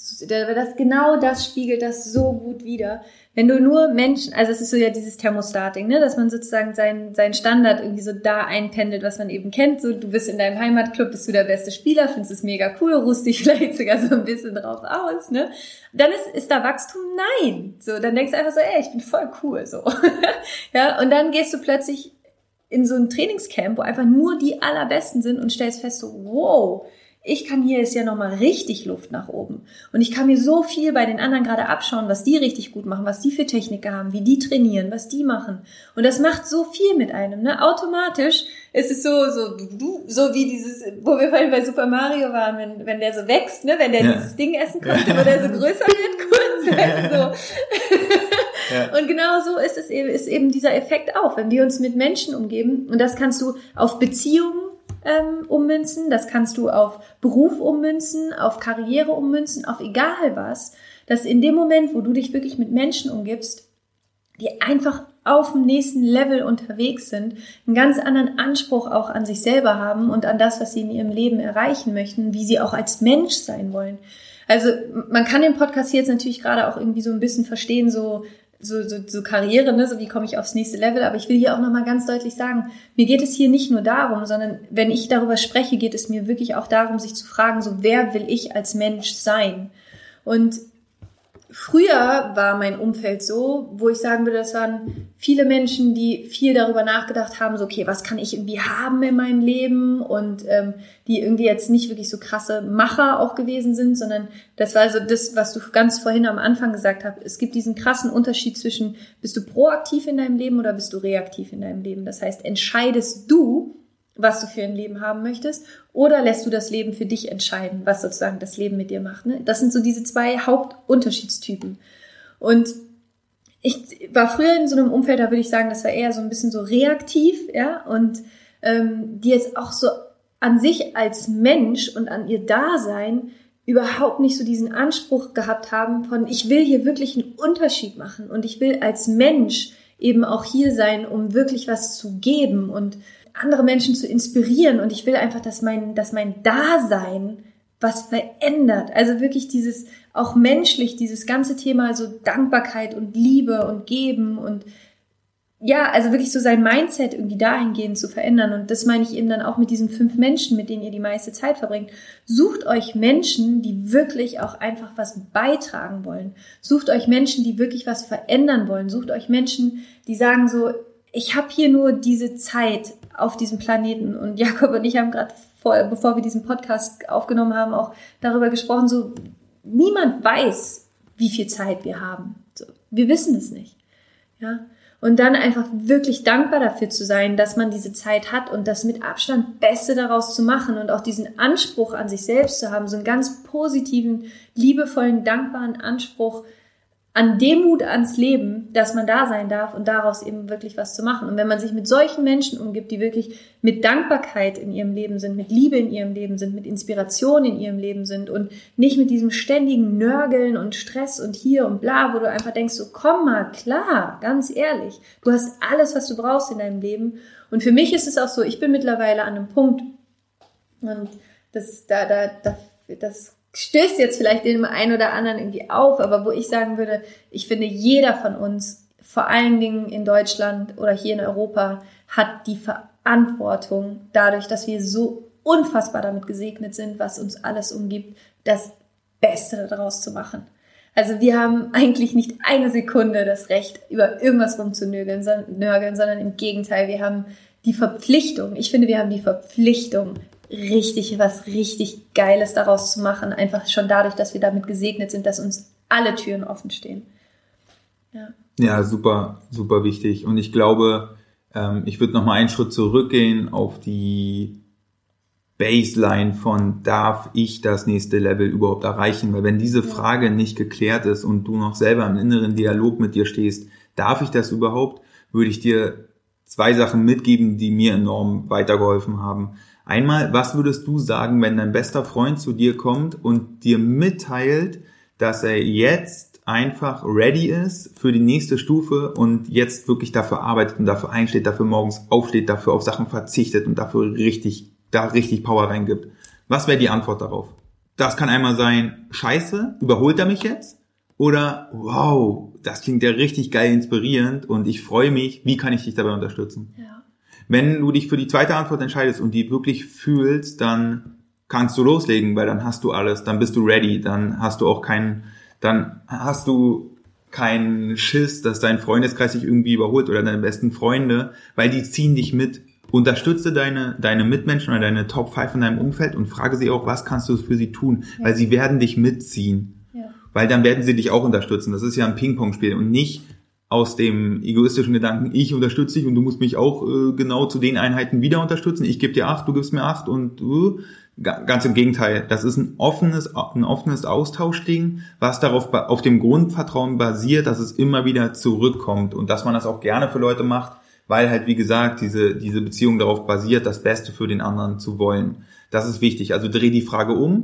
das spiegelt das so gut wider. Wenn du nur Menschen, also es ist so ja dieses Thermostat-Ding, ne, dass man sozusagen seinen Standard irgendwie so da einpendelt, was man eben kennt. So, du bist in deinem Heimatclub, bist du der beste Spieler, findest es mega cool, ruhst dich vielleicht sogar so ein bisschen drauf aus, ne. Dann ist da Wachstum? Nein. So, dann denkst du einfach so, ich bin voll cool, so. Ja, und dann gehst du plötzlich in so ein Trainingscamp, wo einfach nur die Allerbesten sind, und stellst fest so, wow, ich kann hier jetzt ja nochmal richtig Luft nach oben. Und ich kann mir so viel bei den anderen gerade abschauen, was die richtig gut machen, was die für Techniker haben, wie die trainieren, was die machen. Und das macht so viel mit einem, ne? Automatisch ist es so wie dieses, wo wir vorhin bei Super Mario waren, wenn der so wächst, ne? Wenn der dieses Ding essen konnte, wo der so größer wird, kurz, so. Ja. Und genau so ist eben dieser Effekt auch, wenn wir uns mit Menschen umgeben. Und das kannst du auf Beziehungen ummünzen, das kannst du auf Beruf ummünzen, auf Karriere ummünzen, auf egal was, dass in dem Moment, wo du dich wirklich mit Menschen umgibst, die einfach auf dem nächsten Level unterwegs sind, einen ganz anderen Anspruch auch an sich selber haben und an das, was sie in ihrem Leben erreichen möchten, wie sie auch als Mensch sein wollen. Also man kann den Podcast hier jetzt natürlich gerade auch irgendwie so ein bisschen verstehen, so Karriere, ne? So wie komme ich aufs nächste Level, aber ich will hier auch nochmal ganz deutlich sagen, mir geht es hier nicht nur darum, sondern wenn ich darüber spreche, geht es mir wirklich auch darum, sich zu fragen, so wer will ich als Mensch sein? Und früher war mein Umfeld so, wo ich sagen würde, das waren viele Menschen, die viel darüber nachgedacht haben, so okay, was kann ich irgendwie haben in meinem Leben und die irgendwie jetzt nicht wirklich so krasse Macher auch gewesen sind, sondern das war so das, was du ganz vorhin am Anfang gesagt hast. Es gibt diesen krassen Unterschied zwischen, bist du proaktiv in deinem Leben oder bist du reaktiv in deinem Leben? Das heißt, entscheidest du, was du für ein Leben haben möchtest, oder lässt du das Leben für dich entscheiden, was sozusagen das Leben mit dir macht. Ne? Das sind so diese zwei Hauptunterschiedstypen. Und ich war früher in so einem Umfeld, da würde ich sagen, das war eher so ein bisschen so reaktiv, ja, und die jetzt auch so an sich als Mensch und an ihr Dasein überhaupt nicht so diesen Anspruch gehabt haben von, ich will hier wirklich einen Unterschied machen und ich will als Mensch eben auch hier sein, um wirklich was zu geben und andere Menschen zu inspirieren, und ich will einfach, dass mein Dasein was verändert. Also wirklich dieses, auch menschlich, dieses ganze Thema so Dankbarkeit und Liebe und Geben und ja, also wirklich so sein Mindset irgendwie dahingehend zu verändern. Und das meine ich eben dann auch mit diesen 5 Menschen, mit denen ihr die meiste Zeit verbringt. Sucht euch Menschen, die wirklich auch einfach was beitragen wollen. Sucht euch Menschen, die wirklich was verändern wollen. Sucht euch Menschen, die sagen so, ich habe hier nur diese Zeit auf diesem Planeten, und Jakob und ich haben gerade bevor wir diesen Podcast aufgenommen haben, auch darüber gesprochen, so niemand weiß, wie viel Zeit wir haben. So, wir wissen es nicht. Ja? Und dann einfach wirklich dankbar dafür zu sein, dass man diese Zeit hat und das mit Abstand Beste daraus zu machen und auch diesen Anspruch an sich selbst zu haben, so einen ganz positiven, liebevollen, dankbaren Anspruch an Demut ans Leben, dass man da sein darf und daraus eben wirklich was zu machen. Und wenn man sich mit solchen Menschen umgibt, die wirklich mit Dankbarkeit in ihrem Leben sind, mit Liebe in ihrem Leben sind, mit Inspiration in ihrem Leben sind und nicht mit diesem ständigen Nörgeln und Stress und hier und bla, wo du einfach denkst, so komm mal klar, ganz ehrlich, du hast alles, was du brauchst in deinem Leben. Und für mich ist es auch so, ich bin mittlerweile an einem Punkt, und das stößt jetzt vielleicht dem einen oder anderen irgendwie auf, aber wo ich sagen würde, ich finde, jeder von uns, vor allen Dingen in Deutschland oder hier in Europa, hat die Verantwortung, dadurch, dass wir so unfassbar damit gesegnet sind, was uns alles umgibt, das Beste daraus zu machen. Also wir haben eigentlich nicht eine Sekunde das Recht, über irgendwas rumzunörgeln, sondern im Gegenteil, wir haben die Verpflichtung, ich finde, wir haben die Verpflichtung, was richtig Geiles daraus zu machen, einfach schon dadurch, dass wir damit gesegnet sind, dass uns alle Türen offen stehen. Ja, super, super wichtig. Und ich glaube, ich würde nochmal einen Schritt zurückgehen auf die Baseline von, darf ich das nächste Level überhaupt erreichen? Weil wenn diese Frage nicht geklärt ist und du noch selber im inneren Dialog mit dir stehst, darf ich das überhaupt, würde ich dir 2 Sachen mitgeben, die mir enorm weitergeholfen haben. Einmal, was würdest du sagen, wenn dein bester Freund zu dir kommt und dir mitteilt, dass er jetzt einfach ready ist für die nächste Stufe und jetzt wirklich dafür arbeitet und dafür einsteht, dafür morgens aufsteht, dafür auf Sachen verzichtet und dafür richtig Power reingibt? Was wäre die Antwort darauf? Das kann einmal sein, scheiße, überholt er mich jetzt? Oder, wow, das klingt ja richtig geil inspirierend und ich freue mich, wie kann ich dich dabei unterstützen? Ja. Wenn du dich für die zweite Antwort entscheidest und die wirklich fühlst, dann kannst du loslegen, weil dann hast du alles, dann bist du ready, dann hast du keinen Schiss, dass dein Freundeskreis sich irgendwie überholt oder deine besten Freunde, weil die ziehen dich mit. Unterstütze deine Mitmenschen oder deine Top 5 in deinem Umfeld und frage sie auch, was kannst du für sie tun, weil sie werden dich mitziehen, weil dann werden sie dich auch unterstützen. Das ist ja ein Ping-Pong-Spiel und nicht aus dem egoistischen Gedanken, ich unterstütze dich und du musst mich auch genau zu den Einheiten wieder unterstützen. Ich gebe dir 8, du gibst mir 8 und ganz im Gegenteil. Das ist ein offenes Austauschding, was auf dem Grundvertrauen basiert, dass es immer wieder zurückkommt und dass man das auch gerne für Leute macht, weil halt, wie gesagt, diese Beziehung darauf basiert, das Beste für den anderen zu wollen. Das ist wichtig. Also dreh die Frage um.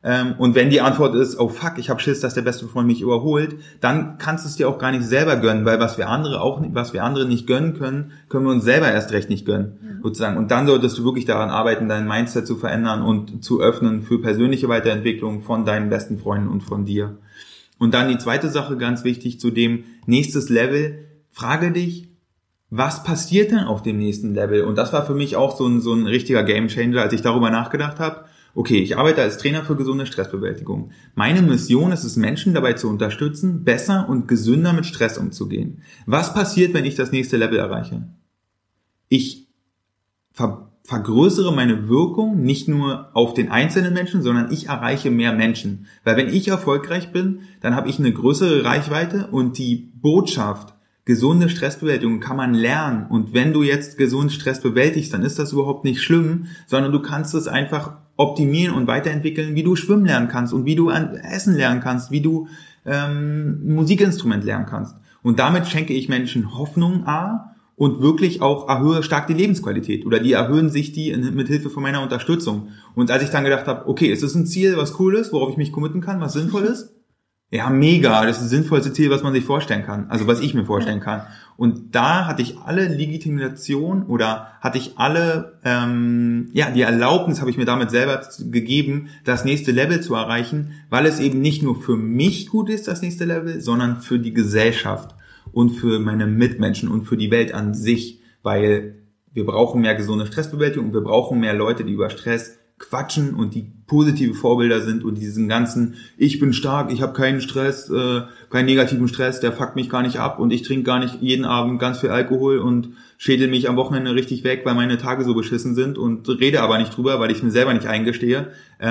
Und wenn die Antwort ist, oh fuck, ich habe Schiss, dass der beste Freund mich überholt, dann kannst du es dir auch gar nicht selber gönnen, weil was wir andere nicht gönnen können, können wir uns selber erst recht nicht gönnen, sozusagen. Und dann solltest du wirklich daran arbeiten, dein Mindset zu verändern und zu öffnen für persönliche Weiterentwicklung von deinen besten Freunden und von dir. Und dann die zweite Sache, ganz wichtig, zu dem nächstes Level, frage dich, was passiert denn auf dem nächsten Level? Und das war für mich auch so ein richtiger Gamechanger, als ich darüber nachgedacht habe. Okay, ich arbeite als Trainer für gesunde Stressbewältigung. Meine Mission ist es, Menschen dabei zu unterstützen, besser und gesünder mit Stress umzugehen. Was passiert, wenn ich das nächste Level erreiche? Ich vergrößere meine Wirkung nicht nur auf den einzelnen Menschen, sondern ich erreiche mehr Menschen. Weil wenn ich erfolgreich bin, dann habe ich eine größere Reichweite und die Botschaft, gesunde Stressbewältigung kann man lernen. Und wenn du jetzt gesund Stress bewältigst, dann ist das überhaupt nicht schlimm, sondern du kannst es einfach optimieren und weiterentwickeln, wie du schwimmen lernen kannst und wie du essen lernen kannst, wie du ein Musikinstrument lernen kannst. Und damit schenke ich Menschen Hoffnung und wirklich auch erhöhe stark die Lebensqualität oder die erhöhen sich die mit Hilfe von meiner Unterstützung. Und als ich dann gedacht habe, okay, ist das ein Ziel, was cool ist, worauf ich mich committen kann, was sinnvoll ist? Ja, mega. Das ist das sinnvollste Ziel, was man sich vorstellen kann. Also was ich mir vorstellen kann. Und da hatte ich alle Legitimation oder hatte ich alle, die Erlaubnis habe ich mir damit selber gegeben, das nächste Level zu erreichen, weil es eben nicht nur für mich gut ist, das nächste Level, sondern für die Gesellschaft und für meine Mitmenschen und für die Welt an sich. Weil wir brauchen mehr gesunde Stressbewältigung und wir brauchen mehr Leute, die über Stress quatschen und die positive Vorbilder sind und diesen ganzen, ich bin stark, ich habe keinen Stress, keinen negativen Stress, der fuckt mich gar nicht ab und ich trinke gar nicht jeden Abend ganz viel Alkohol und schädel mich am Wochenende richtig weg, weil meine Tage so beschissen sind und rede aber nicht drüber, weil ich mir selber nicht eingestehe.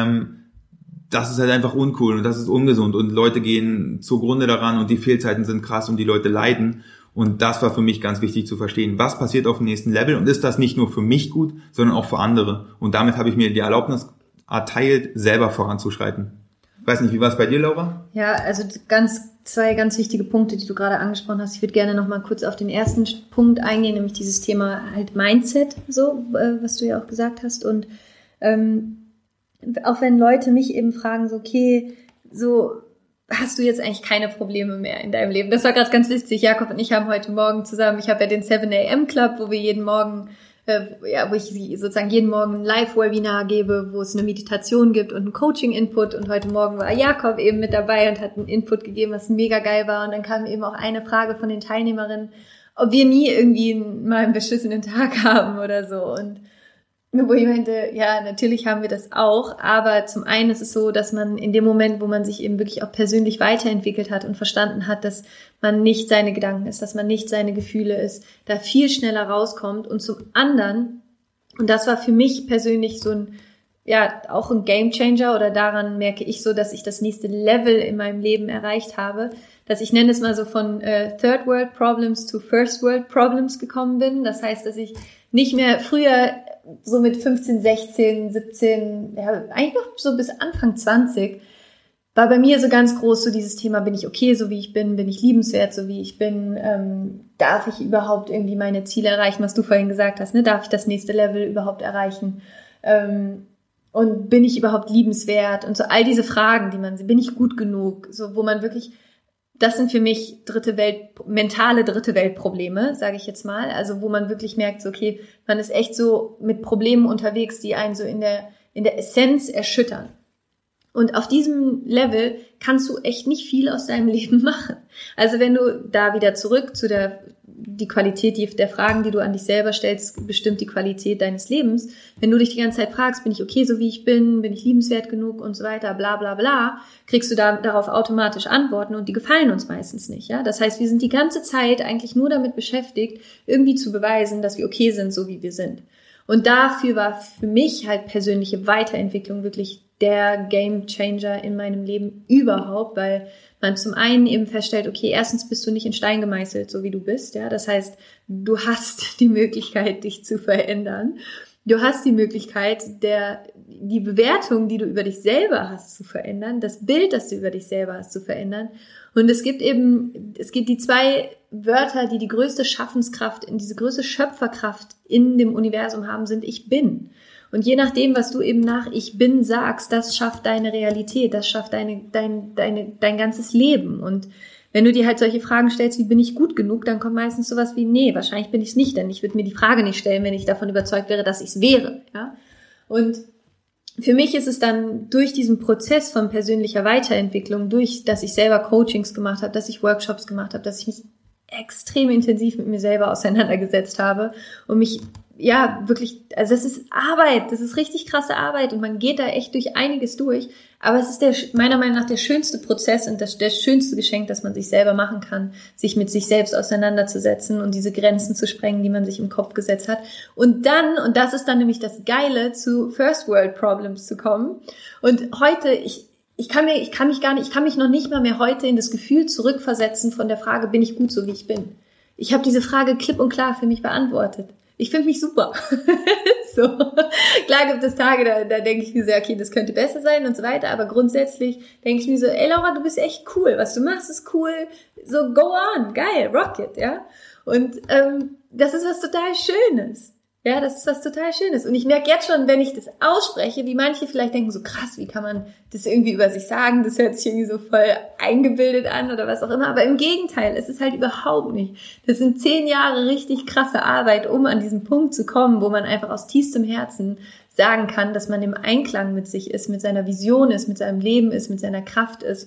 Das ist halt einfach uncool und das ist ungesund und Leute gehen zugrunde daran und die Fehlzeiten sind krass und die Leute leiden. Und das war für mich ganz wichtig zu verstehen, was passiert auf dem nächsten Level und ist das nicht nur für mich gut, sondern auch für andere. Und damit habe ich mir die Erlaubnis erteilt, selber voranzuschreiten. Ich weiß nicht, wie war es bei dir, Laura? Ja, also zwei ganz wichtige Punkte, die du gerade angesprochen hast. Ich würde gerne noch mal kurz auf den ersten Punkt eingehen, nämlich dieses Thema halt Mindset, so was du ja auch gesagt hast. Und auch wenn Leute mich eben fragen, so okay, so hast du jetzt eigentlich keine Probleme mehr in deinem Leben? Das war gerade ganz witzig. Jakob und ich haben heute Morgen zusammen, ich habe ja den 7 AM Club, wo wir jeden Morgen, wo ich sozusagen jeden Morgen ein Live-Webinar gebe, wo es eine Meditation gibt und einen Coaching-Input. Und heute Morgen war Jakob eben mit dabei und hat einen Input gegeben, was mega geil war. Und dann kam eben auch eine Frage von den Teilnehmerinnen, ob wir nie irgendwie mal einen beschissenen Tag haben oder so. Und wo ich meinte, ja, natürlich haben wir das auch, aber zum einen ist es so, dass man in dem Moment, wo man sich eben wirklich auch persönlich weiterentwickelt hat und verstanden hat, dass man nicht seine Gedanken ist, dass man nicht seine Gefühle ist, da viel schneller rauskommt. Und zum anderen, und das war für mich persönlich so ein, ja, auch ein Gamechanger, oder daran merke ich so, dass ich das nächste Level in meinem Leben erreicht habe, dass ich nenne es mal so von Third World Problems to First World Problems gekommen bin. Das heißt, dass ich nicht mehr früher so mit 15, 16, 17, ja, eigentlich noch so bis Anfang 20, war bei mir so ganz groß so dieses Thema, bin ich okay, so wie ich bin ich liebenswert, so wie ich bin, darf ich überhaupt irgendwie meine Ziele erreichen, was du vorhin gesagt hast, ne? Darf ich das nächste Level überhaupt erreichen? Und bin ich überhaupt liebenswert? Und so all diese Fragen, bin ich gut genug? So, wo man wirklich, das sind für mich mentale dritte Weltprobleme, sage ich jetzt mal. Also wo man wirklich merkt, so, okay, man ist echt so mit Problemen unterwegs, die einen so in der Essenz erschüttern. Und auf diesem Level kannst du echt nicht viel aus deinem Leben machen. Also wenn du da wieder zurück zu die Qualität der Fragen, die du an dich selber stellst, bestimmt die Qualität deines Lebens. Wenn du dich die ganze Zeit fragst, bin ich okay, so wie ich bin ich liebenswert genug und so weiter, bla bla bla, kriegst du darauf automatisch Antworten und die gefallen uns meistens nicht. Ja? Das heißt, wir sind die ganze Zeit eigentlich nur damit beschäftigt, irgendwie zu beweisen, dass wir okay sind, so wie wir sind. Und dafür war für mich halt persönliche Weiterentwicklung wirklich der Game Changer in meinem Leben überhaupt, weil man zum einen eben feststellt, okay, erstens bist du nicht in Stein gemeißelt, so wie du bist, ja, das heißt, du hast die Möglichkeit, dich zu verändern. Du hast die Möglichkeit, die Bewertung, die du über dich selber hast, zu verändern, das Bild, das du über dich selber hast, zu verändern. Und es gibt die zwei Wörter, die größte Schaffenskraft, diese größte Schöpferkraft in dem Universum haben, sind ich bin. Und je nachdem, was du eben nach Ich Bin sagst, das schafft deine Realität, das schafft dein ganzes Leben. Und wenn du dir halt solche Fragen stellst, wie bin ich gut genug, dann kommt meistens sowas wie, nee, wahrscheinlich bin ich es nicht, denn ich würde mir die Frage nicht stellen, wenn ich davon überzeugt wäre, dass ich es wäre. Ja? Und für mich ist es dann durch diesen Prozess von persönlicher Weiterentwicklung, durch, dass ich selber Coachings gemacht habe, dass ich Workshops gemacht habe, dass ich mich extrem intensiv mit mir selber auseinandergesetzt habe und mich wirklich, also das ist Arbeit, das ist richtig krasse Arbeit und man geht da echt durch einiges durch, aber es ist meiner Meinung nach der schönste Prozess und das schönste Geschenk, das man sich selber machen kann, sich mit sich selbst auseinanderzusetzen und diese Grenzen zu sprengen, die man sich im Kopf gesetzt hat und dann, und das ist dann nämlich das Geile, zu First World Problems zu kommen und heute, ich kann mich noch nicht mal mehr heute in das Gefühl zurückversetzen von der Frage, bin ich gut so, wie ich bin? Ich habe diese Frage klipp und klar für mich beantwortet. Ich finde mich super. So. Klar gibt es Tage, da denke ich mir so, okay, das könnte besser sein und so weiter, aber grundsätzlich denke ich mir so, ey Laura, du bist echt cool, was du machst ist cool, so go on, geil, rock it, ja. Und das ist was total Schönes. Ja, das ist was total Schönes. Und ich merke jetzt schon, wenn ich das ausspreche, wie manche vielleicht denken, so krass, wie kann man das irgendwie über sich sagen? Das hört sich irgendwie so voll eingebildet an oder was auch immer. Aber im Gegenteil, es ist halt überhaupt nicht. Das sind 10 Jahre richtig krasse Arbeit, um an diesen Punkt zu kommen, wo man einfach aus tiefstem Herzen sagen kann, dass man im Einklang mit sich ist, mit seiner Vision ist, mit seinem Leben ist, mit seiner Kraft ist.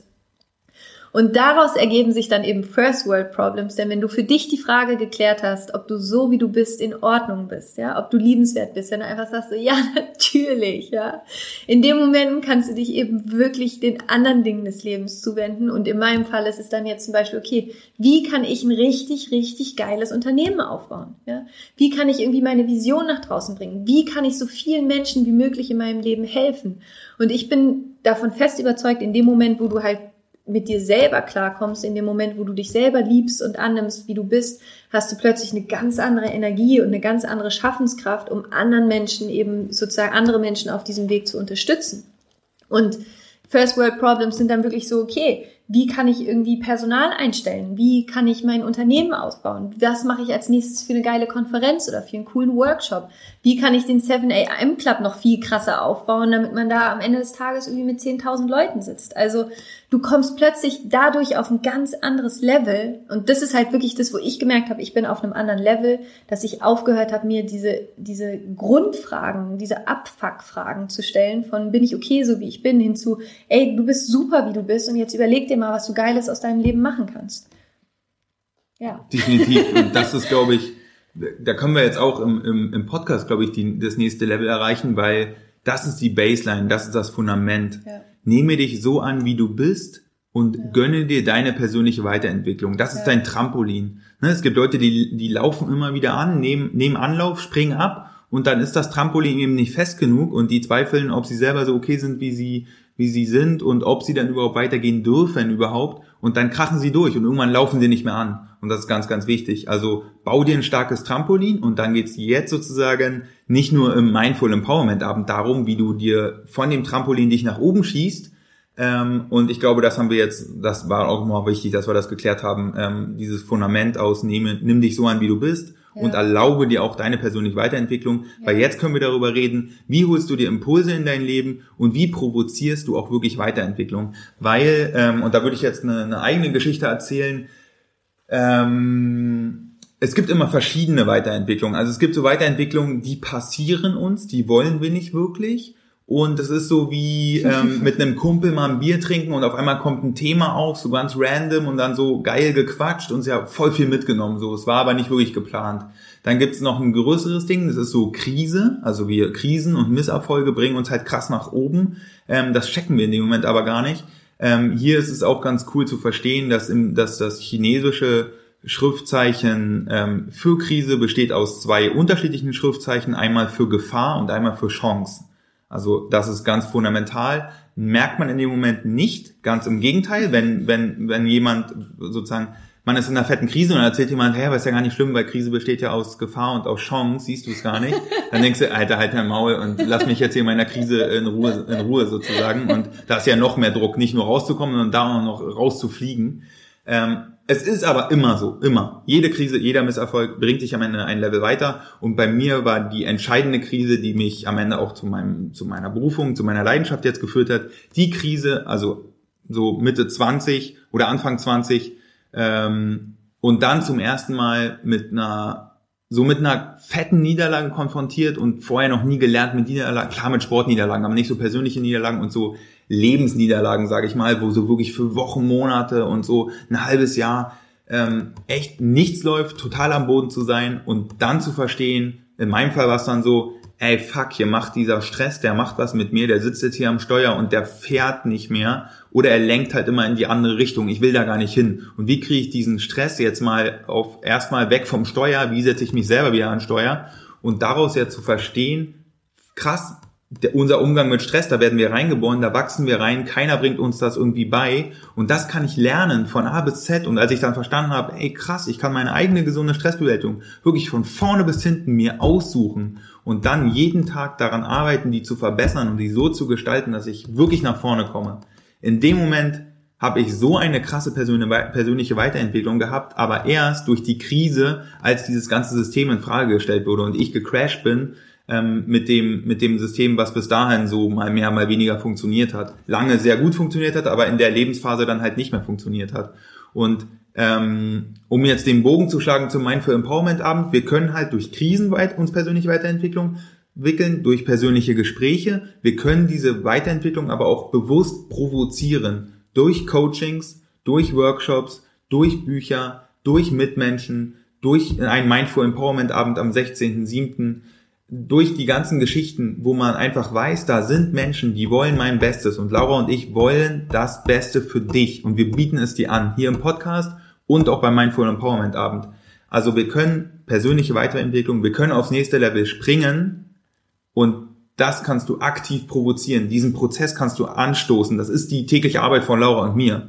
Und daraus ergeben sich dann eben First World Problems, denn wenn du für dich die Frage geklärt hast, ob du so wie du bist in Ordnung bist, ja, ob du liebenswert bist, wenn du einfach sagst, so, ja, natürlich, ja, in dem Moment kannst du dich eben wirklich den anderen Dingen des Lebens zuwenden und in meinem Fall ist es dann jetzt zum Beispiel, okay, wie kann ich ein richtig, richtig geiles Unternehmen aufbauen, ja, wie kann ich irgendwie meine Vision nach draußen bringen, wie kann ich so vielen Menschen wie möglich in meinem Leben helfen und ich bin davon fest überzeugt, in dem Moment, wo du halt mit dir selber klarkommst, in dem Moment, wo du dich selber liebst und annimmst, wie du bist, hast du plötzlich eine ganz andere Energie und eine ganz andere Schaffenskraft, um anderen Menschen eben sozusagen andere Menschen auf diesem Weg zu unterstützen. Und First World Problems sind dann wirklich so, okay, wie kann ich irgendwie Personal einstellen? Wie kann ich mein Unternehmen ausbauen? Was mache ich als nächstes für eine geile Konferenz oder für einen coolen Workshop? Wie kann ich den 7 AM Club noch viel krasser aufbauen, damit man da am Ende des Tages irgendwie mit 10.000 Leuten sitzt? Also du kommst plötzlich dadurch auf ein ganz anderes Level und das ist halt wirklich das, wo ich gemerkt habe, ich bin auf einem anderen Level, dass ich aufgehört habe, mir diese Grundfragen, diese Abfuck-Fragen zu stellen von bin ich okay, so wie ich bin, hinzu, ey, du bist super, wie du bist und jetzt überleg dir mal, was du Geiles aus deinem Leben machen kannst. Ja. Definitiv. Und das ist, glaube ich, da können wir jetzt auch im Podcast, glaube ich, das nächste Level erreichen, weil das ist die Baseline, das ist das Fundament. Ja. Nehme dich so an, wie du bist und gönne dir deine persönliche Weiterentwicklung. Das ist dein Trampolin. Es gibt Leute, die laufen immer wieder an, nehmen Anlauf, springen ab und dann ist das Trampolin eben nicht fest genug und die zweifeln, ob sie selber so okay sind, wie sie sind und ob sie dann überhaupt weitergehen dürfen überhaupt und dann krachen sie durch und irgendwann laufen sie nicht mehr an und das ist ganz, ganz wichtig. Also bau dir ein starkes Trampolin und dann geht's jetzt sozusagen nicht nur im Mindful Empowerment Abend darum, wie du dir von dem Trampolin dich nach oben schießt und ich glaube, das war auch mal wichtig, dass wir das geklärt haben, dieses Fundament aus nimm dich so an, wie du bist. Und erlaube dir auch deine persönliche Weiterentwicklung, weil jetzt können wir darüber reden, wie holst du dir Impulse in dein Leben und wie provozierst du auch wirklich Weiterentwicklung. Weil, und da würde ich jetzt eine eigene Geschichte erzählen, es gibt immer verschiedene Weiterentwicklungen. Also es gibt so Weiterentwicklungen, die passieren uns, die wollen wir nicht wirklich. Und es ist so wie mit einem Kumpel mal ein Bier trinken und auf einmal kommt ein Thema auf, so ganz random und dann so geil gequatscht und sie hat voll viel mitgenommen. So, es war aber nicht wirklich geplant. Dann gibt's noch ein größeres Ding, das ist so Krise. Also wir Krisen und Misserfolge bringen uns halt krass nach oben. Das checken wir in dem Moment aber gar nicht. Hier ist es auch ganz cool zu verstehen, dass das chinesische Schriftzeichen für Krise besteht aus 2 unterschiedlichen Schriftzeichen, einmal für Gefahr und einmal für Chance. Also das ist ganz fundamental, merkt man in dem Moment nicht, ganz im Gegenteil, wenn jemand sozusagen, man ist in einer fetten Krise und dann erzählt jemand, hey, aber ist ja gar nicht schlimm, weil Krise besteht ja aus Gefahr und aus Chance, siehst du es gar nicht, dann denkst du, Alter, halt dein Maul und lass mich jetzt hier in meiner Krise in Ruhe sozusagen und da ist ja noch mehr Druck, nicht nur rauszukommen, sondern da auch noch rauszufliegen. Es ist aber immer so, immer. Jede Krise, jeder Misserfolg bringt dich am Ende ein Level weiter. Und bei mir war die entscheidende Krise, die mich am Ende auch zu meiner Berufung, zu meiner Leidenschaft jetzt geführt hat, die Krise, also so Mitte 20 oder Anfang 20, und dann zum ersten Mal mit einer fetten Niederlage konfrontiert und vorher noch nie gelernt mit Niederlagen, klar mit Sportniederlagen, aber nicht so persönliche Niederlagen und so Lebensniederlagen, sage ich mal, wo so wirklich für Wochen, Monate und so ein halbes Jahr echt nichts läuft, total am Boden zu sein und dann zu verstehen, in meinem Fall war es dann so, ey fuck, hier macht dieser Stress, der macht was mit mir, der sitzt jetzt hier am Steuer und der fährt nicht mehr oder er lenkt halt immer in die andere Richtung, ich will da gar nicht hin. Und wie kriege ich diesen Stress jetzt mal erstmal weg vom Steuer, wie setze ich mich selber wieder an Steuer und daraus ja zu verstehen, krass, unser Umgang mit Stress, da werden wir reingeboren, da wachsen wir rein, keiner bringt uns das irgendwie bei und das kann ich lernen von A bis Z und als ich dann verstanden habe, ey krass, ich kann meine eigene gesunde Stressbewältigung wirklich von vorne bis hinten mir aussuchen und dann jeden Tag daran arbeiten, die zu verbessern und die so zu gestalten, dass ich wirklich nach vorne komme. In dem Moment habe ich so eine krasse persönliche Weiterentwicklung gehabt, aber erst durch die Krise, als dieses ganze System in Frage gestellt wurde und ich gecrashed bin, mit dem System, was bis dahin so mal mehr, mal weniger funktioniert hat. Lange sehr gut funktioniert hat, aber in der Lebensphase dann halt nicht mehr funktioniert hat. Und um jetzt den Bogen zu schlagen zum Mindful Empowerment Abend, wir können halt durch Krisen uns persönliche Weiterentwicklung entwickeln, durch persönliche Gespräche. Wir können diese Weiterentwicklung aber auch bewusst provozieren. Durch Coachings, durch Workshops, durch Bücher, durch Mitmenschen, durch einen Mindful Empowerment Abend am 16.07., durch die ganzen Geschichten, wo man einfach weiß, da sind Menschen, die wollen mein Bestes und Laura und ich wollen das Beste für dich und wir bieten es dir an, hier im Podcast und auch beim Mindful Empowerment Abend. Also wir können persönliche Weiterentwicklung, wir können aufs nächste Level springen und das kannst du aktiv provozieren, diesen Prozess kannst du anstoßen, das ist die tägliche Arbeit von Laura und mir.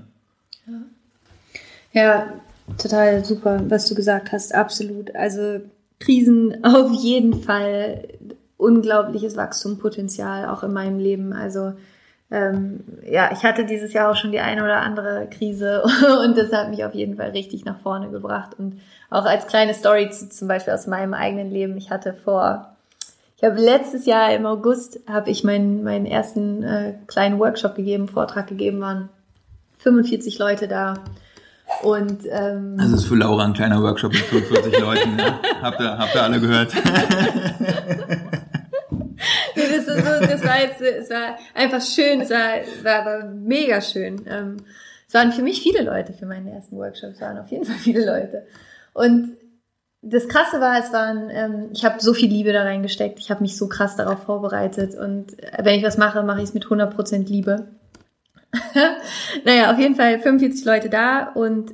Ja, total super, was du gesagt hast, absolut, also Krisen auf jeden Fall, unglaubliches Wachstumspotenzial auch in meinem Leben. Also ich hatte dieses Jahr auch schon die eine oder andere Krise und das hat mich auf jeden Fall richtig nach vorne gebracht. Und auch als kleine Story zum Beispiel aus meinem eigenen Leben, ich habe letztes Jahr im August habe ich meinen ersten kleinen Workshop gegeben, Vortrag gegeben, waren 45 Leute da. Und das ist für Laura ein kleiner Workshop mit 45 Leuten. Ne? Habt ihr alle gehört? Es war einfach schön, es war mega schön. Es waren für mich viele Leute für meinen ersten Workshop, es waren auf jeden Fall viele Leute. Und das Krasse war, ich habe so viel Liebe da reingesteckt, ich habe mich so krass darauf vorbereitet und wenn ich was mache, mache ich es mit 100% Liebe. Naja, auf jeden Fall 45 Leute da und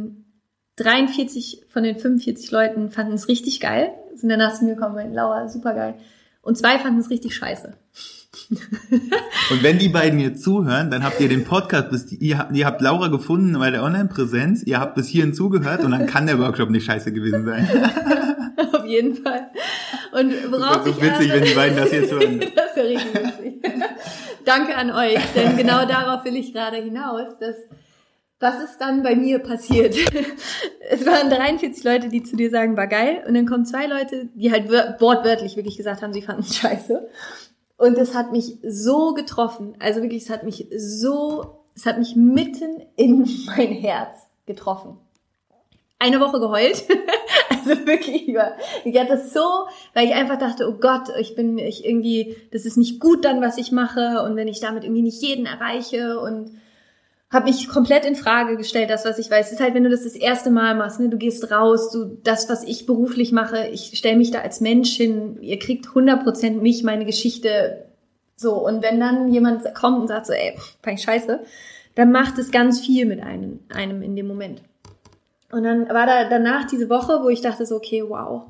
43 von den 45 Leuten fanden es richtig geil, sind danach zu mir gekommen und meinten, Laura, super geil. Und 2 fanden es richtig scheiße. Und wenn die beiden jetzt zuhören, dann habt ihr den Podcast, ihr habt Laura gefunden bei der Online-Präsenz, ihr habt bis hierhin zugehört und dann kann der Workshop nicht scheiße gewesen sein. Auf jeden Fall. Und worauf das ist so witzig, wenn die beiden das jetzt hören. Das ist ja richtig witzig. Danke an euch, denn genau darauf will ich gerade hinaus, was ist dann bei mir passiert? Es waren 43 Leute, die zu dir sagen, war geil, und dann kommen 2 Leute, die halt wortwörtlich wirklich gesagt haben, sie fanden es scheiße. Und es hat mich so getroffen, also wirklich, es hat mich mitten in mein Herz getroffen. Eine Woche geheult, also wirklich ich hatte das so, weil ich einfach dachte, oh Gott, das ist nicht gut dann, was ich mache, und wenn ich damit irgendwie nicht jeden erreiche, und habe mich komplett in Frage gestellt, das, was ich weiß. Es ist halt, wenn du das erste Mal machst, ne, du gehst raus, das, was ich beruflich mache, ich stelle mich da als Mensch hin, ihr kriegt 100% mich, meine Geschichte, so. Und wenn dann jemand kommt und sagt so, ey, fand ich scheiße, dann macht es ganz viel mit einem in dem Moment. Und dann war da danach diese Woche, wo ich dachte so, okay, wow,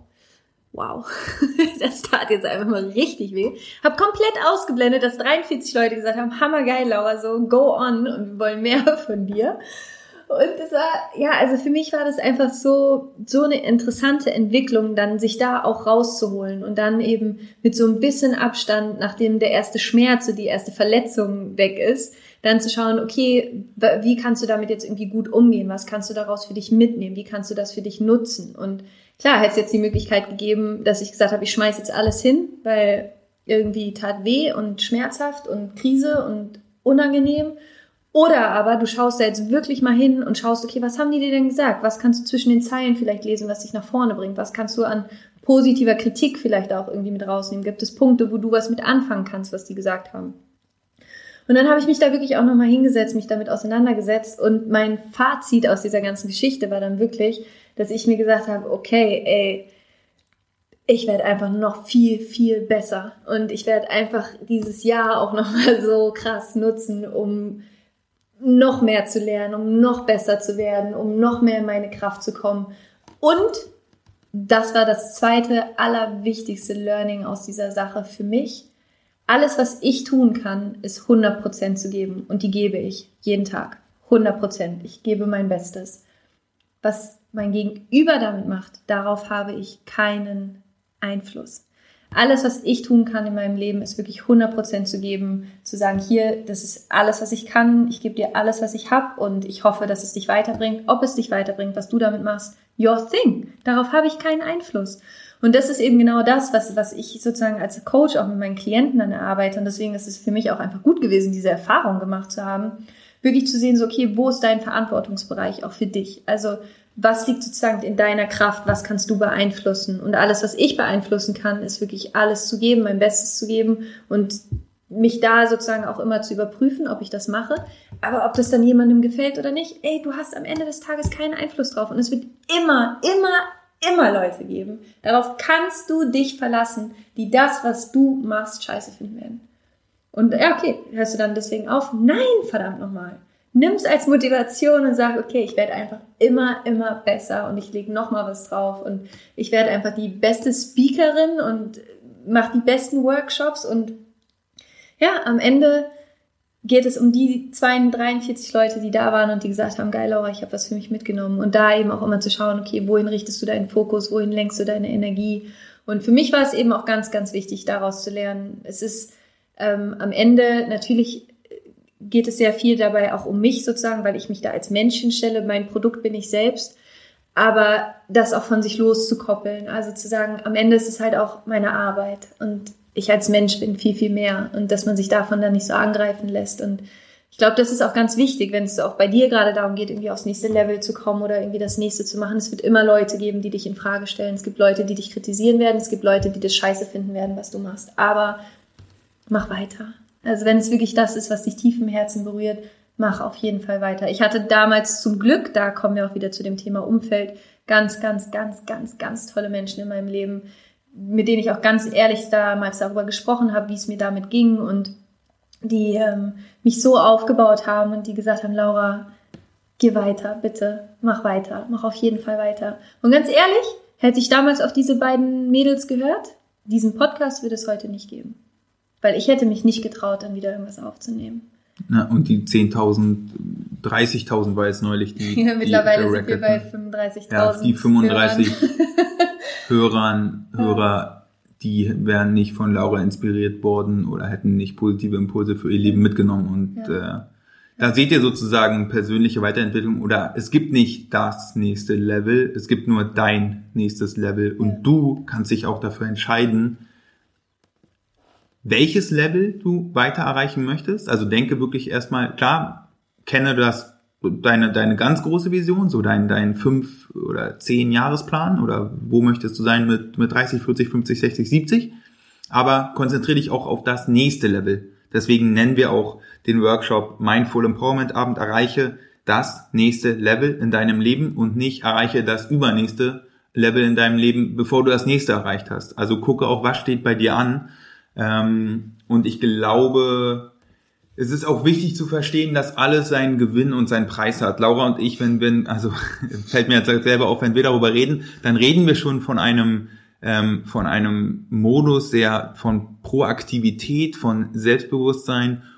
das tat jetzt einfach mal richtig weh. Hab komplett ausgeblendet, dass 43 Leute gesagt haben, hammergeil, Laura, so go on und wir wollen mehr von dir. Und das war, ja, also für mich war das einfach so eine interessante Entwicklung, dann sich da auch rauszuholen und dann eben mit so ein bisschen Abstand, nachdem der erste Schmerz und die erste Verletzung weg ist, dann zu schauen, okay, wie kannst du damit jetzt irgendwie gut umgehen? Was kannst du daraus für dich mitnehmen? Wie kannst du das für dich nutzen? Und klar, hätte es jetzt die Möglichkeit gegeben, dass ich gesagt habe, ich schmeiß jetzt alles hin, weil irgendwie tat weh und schmerzhaft und Krise und unangenehm. Oder aber du schaust da jetzt wirklich mal hin und schaust, okay, was haben die dir denn gesagt? Was kannst du zwischen den Zeilen vielleicht lesen, was dich nach vorne bringt? Was kannst du an positiver Kritik vielleicht auch irgendwie mit rausnehmen? Gibt es Punkte, wo du was mit anfangen kannst, was die gesagt haben? Und dann habe ich mich da wirklich auch nochmal hingesetzt, mich damit auseinandergesetzt und mein Fazit aus dieser ganzen Geschichte war dann wirklich, dass ich mir gesagt habe, okay, ey, ich werde einfach noch viel, viel besser und ich werde einfach dieses Jahr auch nochmal so krass nutzen, um noch mehr zu lernen, um noch besser zu werden, um noch mehr in meine Kraft zu kommen. Und das war das zweite, allerwichtigste Learning aus dieser Sache für mich. Alles, was ich tun kann, ist 100% zu geben. Und die gebe ich jeden Tag. 100%. Ich gebe mein Bestes. Was mein Gegenüber damit macht, darauf habe ich keinen Einfluss. Alles, was ich tun kann in meinem Leben, ist wirklich 100% zu geben, zu sagen, hier, das ist alles, was ich kann, ich gebe dir alles, was ich habe und ich hoffe, dass es dich weiterbringt. Ob es dich weiterbringt, was du damit machst, your thing. Darauf habe ich keinen Einfluss. Und das ist eben genau das, was ich sozusagen als Coach auch mit meinen Klienten dann erarbeite und deswegen ist es für mich auch einfach gut gewesen, diese Erfahrung gemacht zu haben, wirklich zu sehen, so okay, wo ist dein Verantwortungsbereich auch für dich? Also was liegt sozusagen in deiner Kraft, was kannst du beeinflussen? Und alles, was ich beeinflussen kann, ist wirklich alles zu geben, mein Bestes zu geben und mich da sozusagen auch immer zu überprüfen, ob ich das mache. Aber ob das dann jemandem gefällt oder nicht, ey, du hast am Ende des Tages keinen Einfluss drauf. Und es wird immer Leute geben. Darauf kannst du dich verlassen, die das, was du machst, scheiße finden werden. Und ja, okay, hörst du dann deswegen auf? Nein, verdammt nochmal. Nimm's als Motivation und sag, okay, ich werde einfach immer besser und ich lege nochmal was drauf und ich werde einfach die beste Speakerin und mache die besten Workshops und ja, am Ende geht es um die 42 Leute, die da waren und die gesagt haben, geil, Laura, ich habe was für mich mitgenommen und da eben auch immer zu schauen, okay, wohin richtest du deinen Fokus, wohin lenkst du deine Energie und für mich war es eben auch ganz, ganz wichtig, daraus zu lernen. Es ist am Ende natürlich geht es sehr viel dabei auch um mich sozusagen, weil ich mich da als Mensch hinstelle. Mein Produkt bin ich selbst. Aber das auch von sich loszukoppeln. Also zu sagen, am Ende ist es halt auch meine Arbeit. Und ich als Mensch bin viel, viel mehr. Und dass man sich davon dann nicht so angreifen lässt. Und ich glaube, das ist auch ganz wichtig, wenn es auch bei dir gerade darum geht, irgendwie aufs nächste Level zu kommen oder irgendwie das nächste zu machen. Es wird immer Leute geben, die dich in Frage stellen. Es gibt Leute, die dich kritisieren werden. Es gibt Leute, die das scheiße finden werden, was du machst. Aber mach weiter. Also wenn es wirklich das ist, was dich tief im Herzen berührt, mach auf jeden Fall weiter. Ich hatte damals zum Glück, da kommen wir auch wieder zu dem Thema Umfeld, ganz tolle Menschen in meinem Leben, mit denen ich auch ganz ehrlich damals darüber gesprochen habe, wie es mir damit ging und die mich so aufgebaut haben und die gesagt haben, Laura, geh weiter, bitte, mach weiter, mach auf jeden Fall weiter. Und ganz ehrlich, hätte ich damals auf diese beiden Mädels gehört, diesen Podcast würde es heute nicht geben. Weil ich hätte mich nicht getraut, dann wieder irgendwas aufzunehmen. Na, und die 10.000, 30.000 war jetzt neulich die ja, mittlerweile die sind wir bei 35.000. Ja, die 35 Hörer, die wären nicht von Laura inspiriert worden oder hätten nicht positive Impulse für ihr Leben mitgenommen. Und da seht ihr sozusagen persönliche Weiterentwicklung oder es gibt nicht das nächste Level, es gibt nur dein nächstes Level und du kannst dich auch dafür entscheiden, welches Level du weiter erreichen möchtest. Also denke wirklich erstmal, klar, kenne deine ganz große Vision, so dein 5 oder 10 Jahresplan oder wo möchtest du sein mit 30, 40, 50, 60, 70. Aber konzentriere dich auch auf das nächste Level. Deswegen nennen wir auch den Workshop Mindful Empowerment Abend, erreiche das nächste Level in deinem Leben und nicht erreiche das übernächste Level in deinem Leben, bevor du das nächste erreicht hast. Also gucke auch, was steht bei dir an. Und ich glaube, es ist auch wichtig zu verstehen, dass alles seinen Gewinn und seinen Preis hat. Laura und ich, also fällt mir jetzt selber auf, wenn wir darüber reden, dann reden wir schon von einem Modus von Proaktivität, von Selbstbewusstsein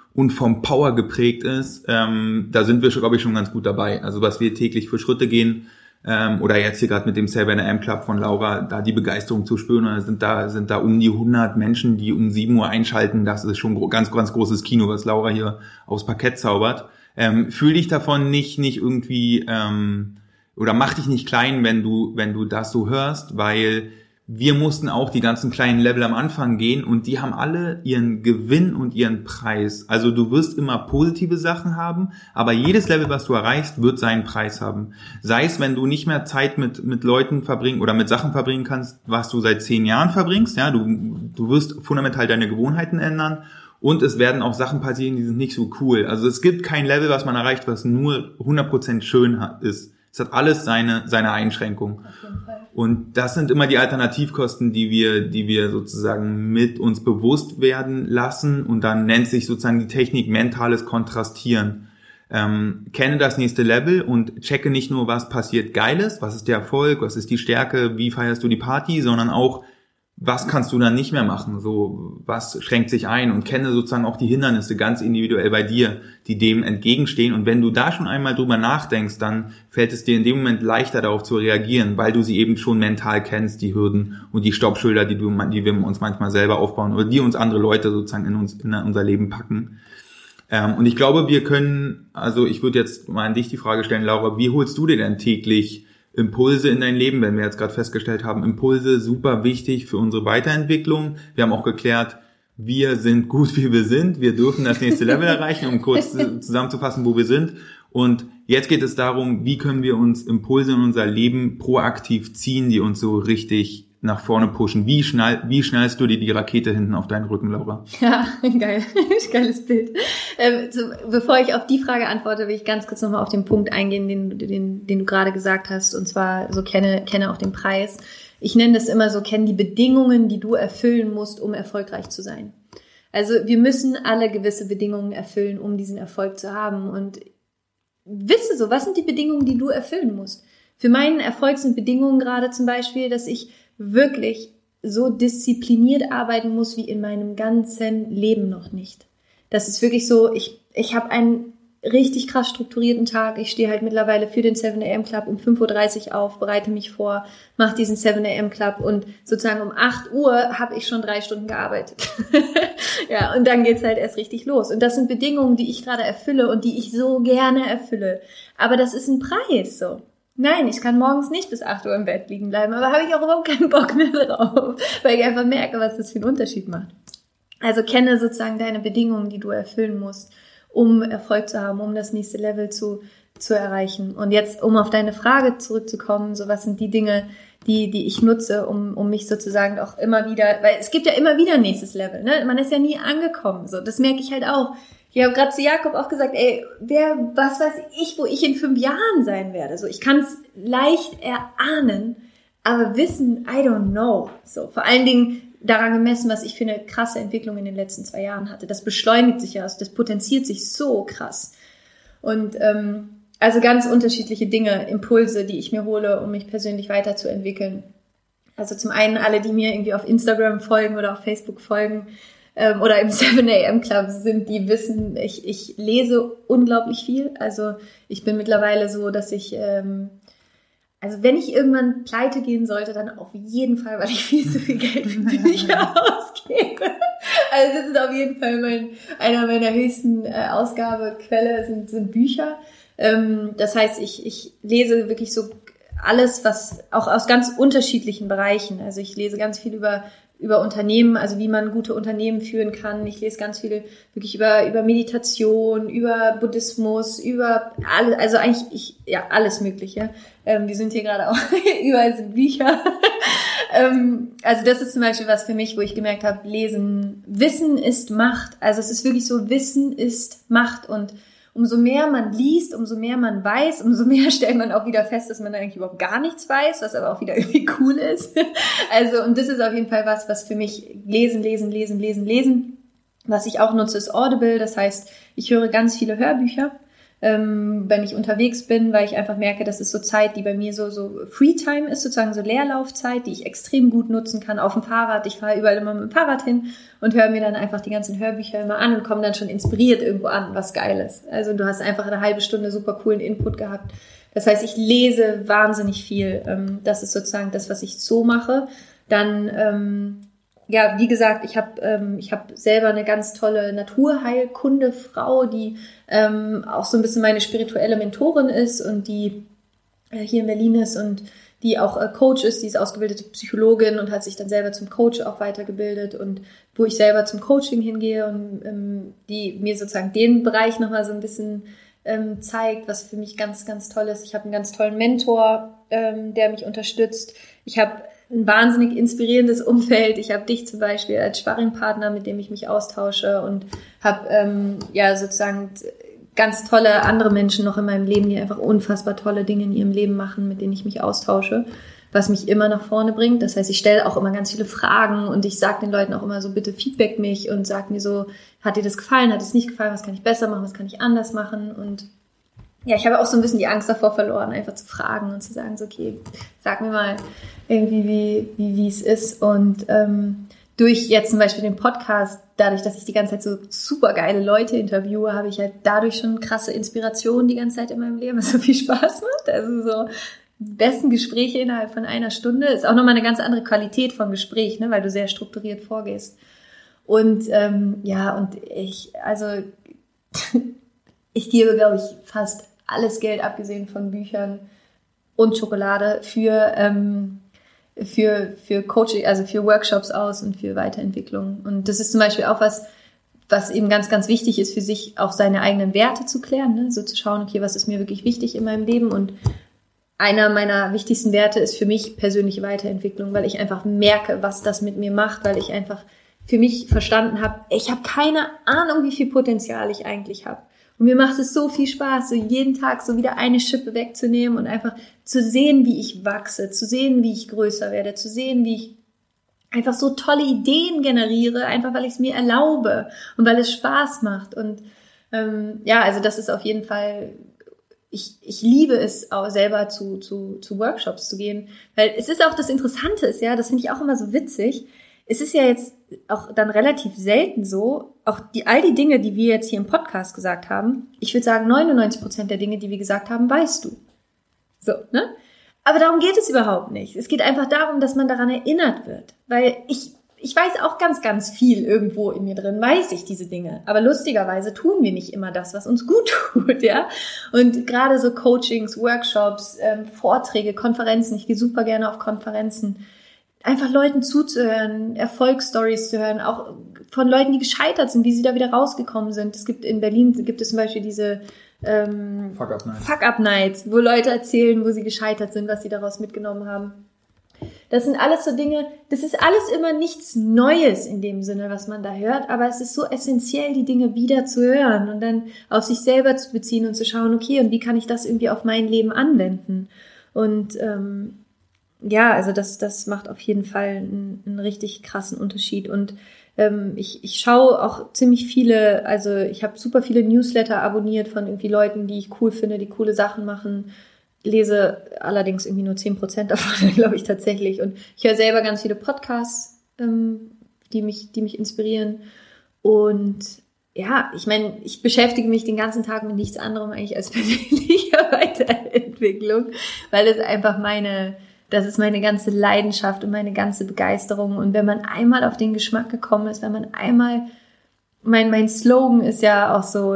und vom Power geprägt ist, da sind wir, glaube ich, schon ganz gut dabei. Also was wir täglich für Schritte gehen, oder jetzt hier gerade mit dem 7 AM Club von Laura, da die Begeisterung zu spüren, sind da um die 100 Menschen, die um 7 Uhr einschalten, das ist schon ganz, ganz großes Kino, was Laura hier aufs Parkett zaubert. Fühl dich davon nicht irgendwie, oder mach dich nicht klein, wenn du das so hörst, weil wir mussten auch die ganzen kleinen Level am Anfang gehen und die haben alle ihren Gewinn und ihren Preis. Also du wirst immer positive Sachen haben, aber jedes Level, was du erreichst, wird seinen Preis haben. Sei es, wenn du nicht mehr Zeit mit Leuten verbringen oder mit Sachen verbringen kannst, was du seit 10 Jahren verbringst. Ja, du wirst fundamental deine Gewohnheiten ändern und es werden auch Sachen passieren, die sind nicht so cool. Also es gibt kein Level, was man erreicht, was nur 100% schön ist. Es hat alles seine Einschränkungen. Und das sind immer die Alternativkosten, die wir sozusagen mit uns bewusst werden lassen. Und dann nennt sich sozusagen die Technik mentales Kontrastieren. Kenne das nächste Level und checke nicht nur, was passiert Geiles, was ist der Erfolg, was ist die Stärke, wie feierst du die Party, sondern auch, was kannst du dann nicht mehr machen? So, was schränkt sich ein? Und kenne sozusagen auch die Hindernisse ganz individuell bei dir, die dem entgegenstehen. Und wenn du da schon einmal drüber nachdenkst, dann fällt es dir in dem Moment leichter, darauf zu reagieren, weil du sie eben schon mental kennst, die Hürden und die Stoppschilder, die wir uns manchmal selber aufbauen oder die uns andere Leute sozusagen in unser Leben packen. Und ich glaube, wir können, also ich würde jetzt mal an dich die Frage stellen, Laura, wie holst du dir denn täglich Impulse in dein Leben, wenn wir jetzt gerade festgestellt haben, Impulse super wichtig für unsere Weiterentwicklung. Wir haben auch geklärt, wir sind gut, wie wir sind. Wir dürfen das nächste Level erreichen, um kurz zusammenzufassen, wo wir sind. Und jetzt geht es darum, wie können wir uns Impulse in unser Leben proaktiv ziehen, die uns so richtig nach vorne pushen. Wie schnallst du dir die Rakete hinten auf deinen Rücken, Laura? Ja, geil. Geiles Bild. Bevor ich auf die Frage antworte, will ich ganz kurz nochmal auf den Punkt eingehen, den du gerade gesagt hast, und zwar so kenne auch den Preis. Ich nenne das immer so, kenn die Bedingungen, die du erfüllen musst, um erfolgreich zu sein. Also wir müssen alle gewisse Bedingungen erfüllen, um diesen Erfolg zu haben, und wisse so, was sind die Bedingungen, die du erfüllen musst? Für meinen Erfolg sind Bedingungen gerade zum Beispiel, dass ich wirklich so diszipliniert arbeiten muss wie in meinem ganzen Leben noch nicht. Das ist wirklich so, ich habe einen richtig krass strukturierten Tag. Ich stehe halt mittlerweile für den 7 AM Club um 5.30 Uhr auf, bereite mich vor, mache diesen 7 AM Club und sozusagen um 8 Uhr habe ich schon 3 Stunden gearbeitet. Ja, und dann geht's halt erst richtig los. Und das sind Bedingungen, die ich gerade erfülle und die ich so gerne erfülle. Aber das ist ein Preis, so. Nein, ich kann morgens nicht bis 8 Uhr im Bett liegen bleiben, aber habe ich auch überhaupt keinen Bock mehr drauf, weil ich einfach merke, was das für einen Unterschied macht. Also kenne sozusagen deine Bedingungen, die du erfüllen musst, um Erfolg zu haben, um das nächste Level zu erreichen. Und jetzt, um auf deine Frage zurückzukommen, so was sind die Dinge, die ich nutze, um mich sozusagen auch immer wieder, weil es gibt ja immer wieder ein nächstes Level, ne? Man ist ja nie angekommen, so. Das merke ich halt auch. Ich habe gerade zu Jakob auch gesagt, was weiß ich, wo ich in 5 Jahren sein werde. So, ich kann es leicht erahnen, aber wissen, I don't know. So, vor allen Dingen daran gemessen, was ich für eine krasse Entwicklung in den letzten 2 Jahren hatte. Das beschleunigt sich ja, das potenziert sich so krass. Und also ganz unterschiedliche Dinge, Impulse, die ich mir hole, um mich persönlich weiterzuentwickeln. Also zum einen alle, die mir irgendwie auf Instagram folgen oder auf Facebook folgen, oder im 7 AM Club sind, die wissen, ich lese unglaublich viel. Also ich bin mittlerweile so, dass ich, also wenn ich irgendwann pleite gehen sollte, dann auf jeden Fall, weil ich viel zu viel Geld für Bücher ausgebe. Also das ist auf jeden Fall einer meiner höchsten Ausgabequelle sind Bücher. Das heißt, ich lese wirklich so alles, was auch aus ganz unterschiedlichen Bereichen. Also ich lese ganz viel über Unternehmen, also wie man gute Unternehmen führen kann. Ich lese ganz viele wirklich über Meditation, über Buddhismus, über alles, also eigentlich alles Mögliche. Wir sind hier gerade auch, überall sind Bücher. Also das ist zum Beispiel was für mich, wo ich gemerkt habe, Lesen, Wissen ist Macht. Also es ist wirklich so, Wissen ist Macht, und umso mehr man liest, umso mehr man weiß, umso mehr stellt man auch wieder fest, dass man eigentlich überhaupt gar nichts weiß, was aber auch wieder irgendwie cool ist. Also, und das ist auf jeden Fall was für mich lesen. Was ich auch nutze, ist Audible. Das heißt, ich höre ganz viele Hörbücher. wenn ich unterwegs bin, weil ich einfach merke, das ist so Zeit, die bei mir so Freetime ist, sozusagen so Leerlaufzeit, die ich extrem gut nutzen kann auf dem Fahrrad. Ich fahre überall immer mit dem Fahrrad hin und höre mir dann einfach die ganzen Hörbücher immer an und komme dann schon inspiriert irgendwo an, was geil ist. Also du hast einfach eine halbe Stunde super coolen Input gehabt. Das heißt, ich lese wahnsinnig viel. Das ist sozusagen das, was ich so mache. Dann ja, wie gesagt, ich hab selber eine ganz tolle Naturheilkunde-Frau, die auch so ein bisschen meine spirituelle Mentorin ist und die hier in Berlin ist und die auch Coach ist, die ist ausgebildete Psychologin und hat sich dann selber zum Coach auch weitergebildet und wo ich selber zum Coaching hingehe und die mir sozusagen den Bereich nochmal so ein bisschen zeigt, was für mich ganz, ganz toll ist. Ich habe einen ganz tollen Mentor, der mich unterstützt. Ich habe ein wahnsinnig inspirierendes Umfeld. Ich habe dich zum Beispiel als Sparringpartner, mit dem ich mich austausche und habe ja sozusagen ganz tolle andere Menschen noch in meinem Leben, die einfach unfassbar tolle Dinge in ihrem Leben machen, mit denen ich mich austausche, was mich immer nach vorne bringt. Das heißt, ich stelle auch immer ganz viele Fragen und ich sage den Leuten auch immer so, bitte feedback mich und sag mir so, hat dir das gefallen, hat es nicht gefallen, was kann ich besser machen, was kann ich anders machen und ja, ich habe auch so ein bisschen die Angst davor verloren, einfach zu fragen und zu sagen, so, okay, sag mir mal irgendwie, wie es ist. Und durch jetzt zum Beispiel den Podcast, dadurch, dass ich die ganze Zeit so super geile Leute interviewe, habe ich halt dadurch schon krasse Inspiration die ganze Zeit in meinem Leben, was so viel Spaß macht. Also so die besten Gespräche innerhalb von einer Stunde ist auch nochmal eine ganz andere Qualität vom Gespräch, ne, weil du sehr strukturiert vorgehst. Und ja, und ich gebe, glaube ich, fast alles Geld, abgesehen von Büchern und Schokolade, für Coaching, also für Workshops aus und für Weiterentwicklung. Und das ist zum Beispiel auch was eben ganz, ganz wichtig ist, für sich auch seine eigenen Werte zu klären, ne? So zu schauen, okay, was ist mir wirklich wichtig in meinem Leben? Und einer meiner wichtigsten Werte ist für mich persönliche Weiterentwicklung, weil ich einfach merke, was das mit mir macht, weil ich einfach für mich verstanden habe, ich habe keine Ahnung, wie viel Potenzial ich eigentlich habe. Und mir macht es so viel Spaß, so jeden Tag so wieder eine Schippe wegzunehmen und einfach zu sehen, wie ich wachse, zu sehen, wie ich größer werde, zu sehen, wie ich einfach so tolle Ideen generiere, einfach weil ich es mir erlaube und weil es Spaß macht. Und ja, also das ist auf jeden Fall, ich liebe es auch selber zu Workshops zu gehen, weil es ist auch das Interessante ist, ja, das finde ich auch immer so witzig. Es ist ja jetzt auch dann relativ selten so, auch all die Dinge, die wir jetzt hier im Podcast gesagt haben, ich würde sagen 99% der Dinge, die wir gesagt haben, weißt du. So, ne? Aber darum geht es überhaupt nicht. Es geht einfach darum, dass man daran erinnert wird. Weil ich weiß auch ganz, ganz viel irgendwo in mir drin, weiß ich diese Dinge. Aber lustigerweise tun wir nicht immer das, was uns gut tut, ja. Und gerade so Coachings, Workshops, Vorträge, Konferenzen, ich gehe super gerne auf Konferenzen, einfach Leuten zuzuhören, Erfolgsstories zu hören, auch von Leuten, die gescheitert sind, wie sie da wieder rausgekommen sind. In Berlin gibt es zum Beispiel diese Fuck-Up-Nights, wo Leute erzählen, wo sie gescheitert sind, was sie daraus mitgenommen haben. Das sind alles so Dinge, das ist alles immer nichts Neues in dem Sinne, was man da hört, aber es ist so essentiell, die Dinge wieder zu hören und dann auf sich selber zu beziehen und zu schauen, okay, und wie kann ich das irgendwie auf mein Leben anwenden? Und ja, also das macht auf jeden Fall einen richtig krassen Unterschied. Und ich schaue auch ziemlich viele, also ich habe super viele Newsletter abonniert von irgendwie Leuten, die ich cool finde, die coole Sachen machen, lese allerdings irgendwie nur 10% davon, glaube ich tatsächlich. Und ich höre selber ganz viele Podcasts, die mich inspirieren. Und ja, ich meine, ich beschäftige mich den ganzen Tag mit nichts anderem eigentlich als persönlicher Weiterentwicklung, weil es einfach das ist meine ganze Leidenschaft und meine ganze Begeisterung. Und wenn man einmal auf den Geschmack gekommen ist, wenn man einmal, mein Slogan ist ja auch so,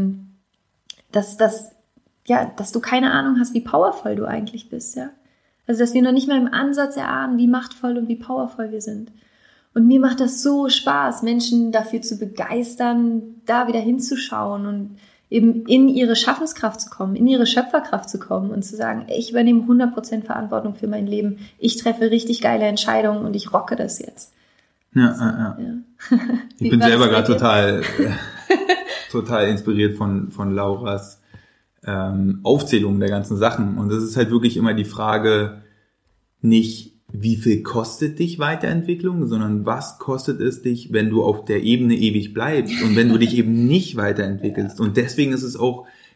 dass du keine Ahnung hast, wie powervoll du eigentlich bist, ja. Also, dass wir noch nicht mal im Ansatz erahnen, wie machtvoll und wie powervoll wir sind. Und mir macht das so Spaß, Menschen dafür zu begeistern, da wieder hinzuschauen und eben in ihre Schaffenskraft zu kommen, in ihre Schöpferkraft zu kommen und zu sagen, ich übernehme 100% Verantwortung für mein Leben, ich treffe richtig geile Entscheidungen und ich rocke das jetzt. Ja. Ich bin selber gerade total inspiriert von Lauras Aufzählung der ganzen Sachen. Und das ist halt wirklich immer die Frage, nicht wie viel kostet dich Weiterentwicklung, sondern was kostet es dich, wenn du auf der Ebene ewig bleibst und wenn du dich eben nicht weiterentwickelst. Und deswegen ist es auch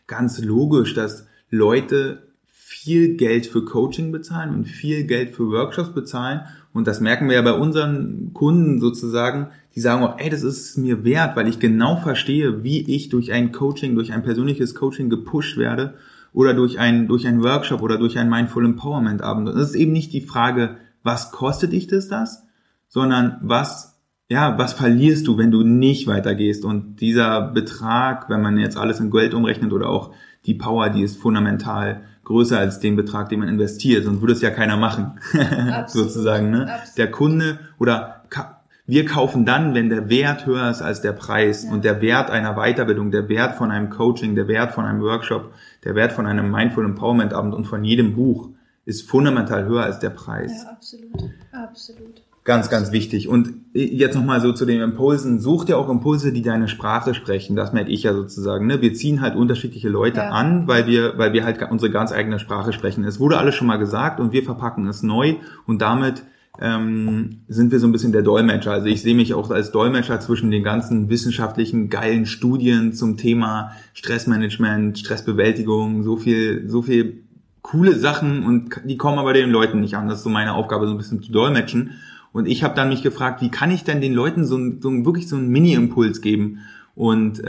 ganz logisch, dass Leute viel Geld für Coaching bezahlen und viel Geld für Workshops bezahlen. Und das merken wir ja bei unseren Kunden sozusagen, die sagen auch, ey, das ist mir wert, weil ich genau verstehe, wie ich durch ein Coaching, durch ein persönliches Coaching gepusht werde oder durch einen Workshop oder durch einen Mindful Empowerment Abend. Und das ist eben nicht die Frage, was kostet dich das, sondern was verlierst du, wenn du nicht weitergehst? Und dieser Betrag, wenn man jetzt alles in Geld umrechnet oder auch die Power, die ist fundamental größer als den Betrag, den man investiert. Sonst würde es ja keiner machen, sozusagen. Ne? Der Kunde oder wir kaufen dann, wenn der Wert höher ist als der Preis und der Wert einer Weiterbildung, der Wert von einem Coaching, der Wert von einem Workshop, der Wert von einem Mindful Empowerment Abend und von jedem Buch ist fundamental höher als der Preis. Ja, absolut. Ganz, ganz wichtig. Und jetzt nochmal so zu den Impulsen. Such dir auch Impulse, die deine Sprache sprechen. Das merke ich ja sozusagen. Ne? Wir ziehen halt unterschiedliche Leute an, weil wir halt unsere ganz eigene Sprache sprechen. Es wurde alles schon mal gesagt und wir verpacken es neu und damit sind wir so ein bisschen der Dolmetscher. Also ich sehe mich auch als Dolmetscher zwischen den ganzen wissenschaftlichen, geilen Studien zum Thema Stressmanagement, Stressbewältigung, so viel coole Sachen und die kommen aber den Leuten nicht an. Das ist so meine Aufgabe, so ein bisschen zu dolmetschen. Und ich habe dann mich gefragt, wie kann ich denn den Leuten wirklich so einen Mini-Impuls geben? Und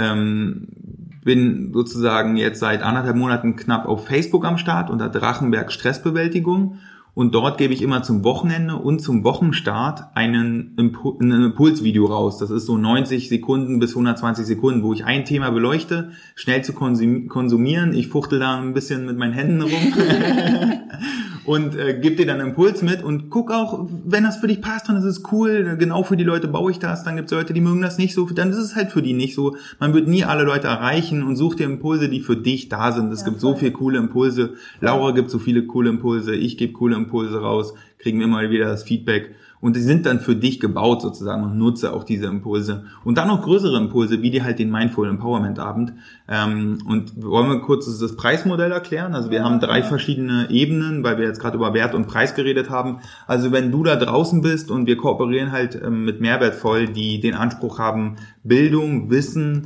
bin sozusagen jetzt seit 1,5 Monaten knapp auf Facebook am Start unter Drachenberg Stressbewältigung. Und dort gebe ich immer zum Wochenende und zum Wochenstart ein Impulsvideo raus. Das ist so 90 Sekunden bis 120 Sekunden, wo ich ein Thema beleuchte, schnell zu konsumieren. Ich fuchtel da ein bisschen mit meinen Händen rum und gebe dir dann einen Impuls mit und guck auch, wenn das für dich passt, dann ist es cool. Genau für die Leute baue ich das. Dann gibt es Leute, die mögen das nicht so. Dann ist es halt für die nicht so. Man wird nie alle Leute erreichen und such dir Impulse, die für dich da sind. Es gibt so viele coole Impulse. Laura gibt so viele coole Impulse. Ich gebe coole Impulse raus. Kriegen wir immer wieder das Feedback. Und die sind dann für dich gebaut sozusagen und nutze auch diese Impulse. Und dann noch größere Impulse, wie dir halt den Mindful Empowerment Abend. Und wollen wir kurz das Preismodell erklären? Also wir haben 3 verschiedene Ebenen, weil wir jetzt gerade über Wert und Preis geredet haben. Also wenn du da draußen bist und wir kooperieren halt mit Mehrwertvoll, die den Anspruch haben, Bildung, Wissen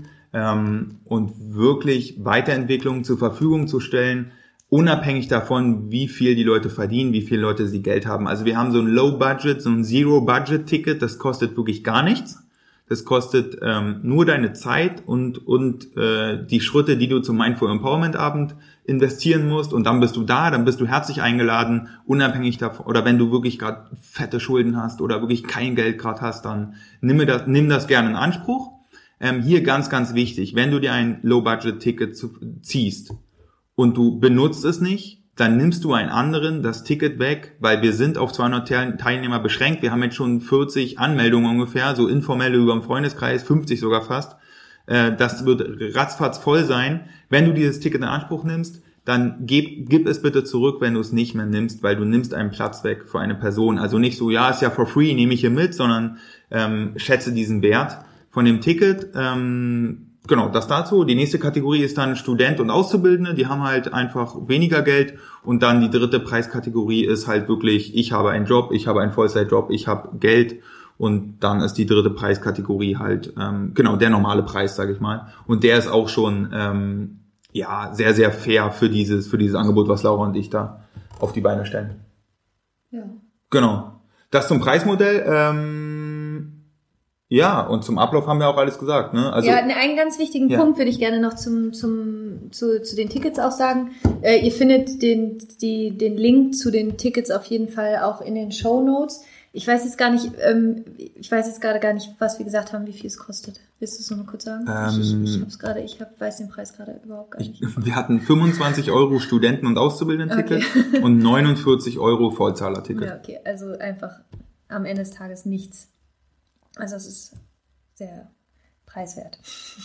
und wirklich Weiterentwicklung zur Verfügung zu stellen, unabhängig davon, wie viel die Leute verdienen, wie viele Leute sie Geld haben. Also wir haben so ein Low-Budget, so ein Zero-Budget-Ticket, das kostet wirklich gar nichts. Das kostet nur deine Zeit und die Schritte, die du zum Mindful Empowerment Abend investieren musst. Und dann bist du da, dann bist du herzlich eingeladen, unabhängig davon. Oder wenn du wirklich gerade fette Schulden hast oder wirklich kein Geld gerade hast, dann nimm das gerne in Anspruch. Hier ganz, ganz wichtig, wenn du dir ein Low-Budget-Ticket ziehst, und du benutzt es nicht, dann nimmst du einen anderen das Ticket weg, weil wir sind auf 200 Teilnehmer beschränkt. Wir haben jetzt schon 40 Anmeldungen ungefähr, so informelle über den Freundeskreis, 50 sogar fast. Das wird ratzfatz voll sein. Wenn du dieses Ticket in Anspruch nimmst, dann gib es bitte zurück, wenn du es nicht mehr nimmst, weil du nimmst einen Platz weg für eine Person. Also nicht so, ja, ist ja for free, nehme ich hier mit, sondern schätze diesen Wert von dem Ticket. Genau, das dazu. Die nächste Kategorie ist dann Student und Auszubildende. Die haben halt einfach weniger Geld. Und dann die dritte Preiskategorie ist halt wirklich, ich habe einen Job, ich habe einen Vollzeitjob, ich habe Geld. Und dann ist die dritte Preiskategorie halt, der normale Preis, sage ich mal. Und der ist auch schon, sehr, sehr fair für dieses Angebot, was Laura und ich da auf die Beine stellen. Ja. Genau. Das zum Preismodell. Und zum Ablauf haben wir auch alles gesagt, ne? Also, einen ganz wichtigen Punkt würde ich gerne noch zu den Tickets auch sagen. Ihr findet den Link zu den Tickets auf jeden Fall auch in den Shownotes. Ich weiß jetzt gerade gar nicht, was wir gesagt haben, wie viel es kostet. Willst du es noch mal kurz sagen? Ich weiß den Preis gerade überhaupt gar nicht. Wir hatten 25 € Studenten- und Auszubildenden-Ticket und 49 € Vollzahler-Ticket. Ja, okay, also einfach am Ende des Tages nichts. Also es ist sehr preiswert.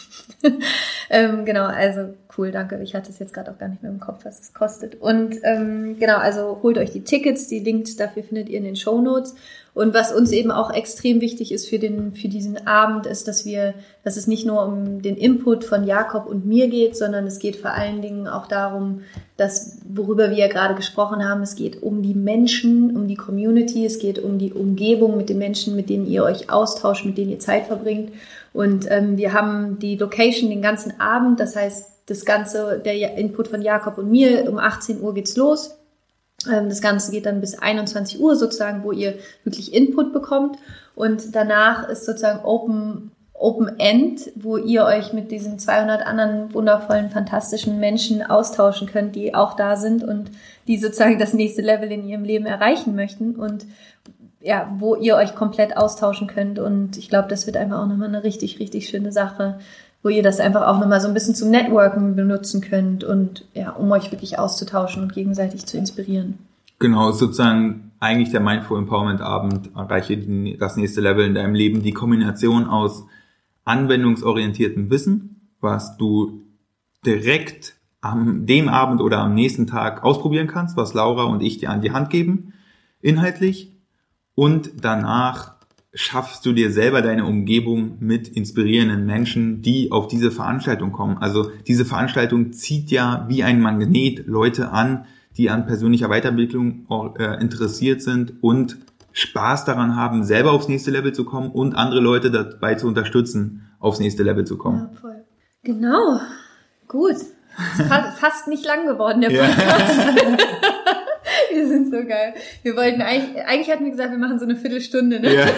Genau, also cool, danke. Ich hatte es jetzt gerade auch gar nicht mehr im Kopf, was es kostet. Und also holt euch die Tickets, die Links dafür findet ihr in den Shownotes. Und was uns eben auch extrem wichtig ist für diesen Abend, ist, dass es nicht nur um den Input von Jakob und mir geht, sondern es geht vor allen Dingen auch darum, dass, worüber wir ja gerade gesprochen haben, es geht um die Menschen, um die Community, es geht um die Umgebung mit den Menschen, mit denen ihr euch austauscht, mit denen ihr Zeit verbringt. Und wir haben die Location den ganzen Abend, das heißt, der Input von Jakob und mir, um 18 Uhr geht's los. Das Ganze geht dann bis 21 Uhr sozusagen, wo ihr wirklich Input bekommt. Und danach ist sozusagen Open End, wo ihr euch mit diesen 200 anderen wundervollen, fantastischen Menschen austauschen könnt, die auch da sind und die sozusagen das nächste Level in ihrem Leben erreichen möchten und ja, wo ihr euch komplett austauschen könnt. Und ich glaube, das wird einfach auch nochmal eine richtig, richtig schöne Sache, wo ihr das einfach auch nochmal so ein bisschen zum Networken benutzen könnt und ja, um euch wirklich auszutauschen und gegenseitig zu inspirieren. Genau, sozusagen eigentlich der Mindful Empowerment Abend, erreiche das nächste Level in deinem Leben, die Kombination aus anwendungsorientiertem Wissen, was du direkt am dem Abend oder am nächsten Tag ausprobieren kannst, was Laura und ich dir an die Hand geben, inhaltlich, und danach schaffst du dir selber deine Umgebung mit inspirierenden Menschen, die auf diese Veranstaltung kommen. Also diese Veranstaltung zieht ja wie ein Magnet Leute an, die an persönlicher Weiterentwicklung interessiert sind und Spaß daran haben, selber aufs nächste Level zu kommen und andere Leute dabei zu unterstützen, aufs nächste Level zu kommen. Ja, voll. Genau. Gut. Ist fast nicht lang geworden, der Podcast. Ja. Wir sind so geil. Wir wollten eigentlich hatten wir gesagt, wir machen so eine Viertelstunde, ne? Ja.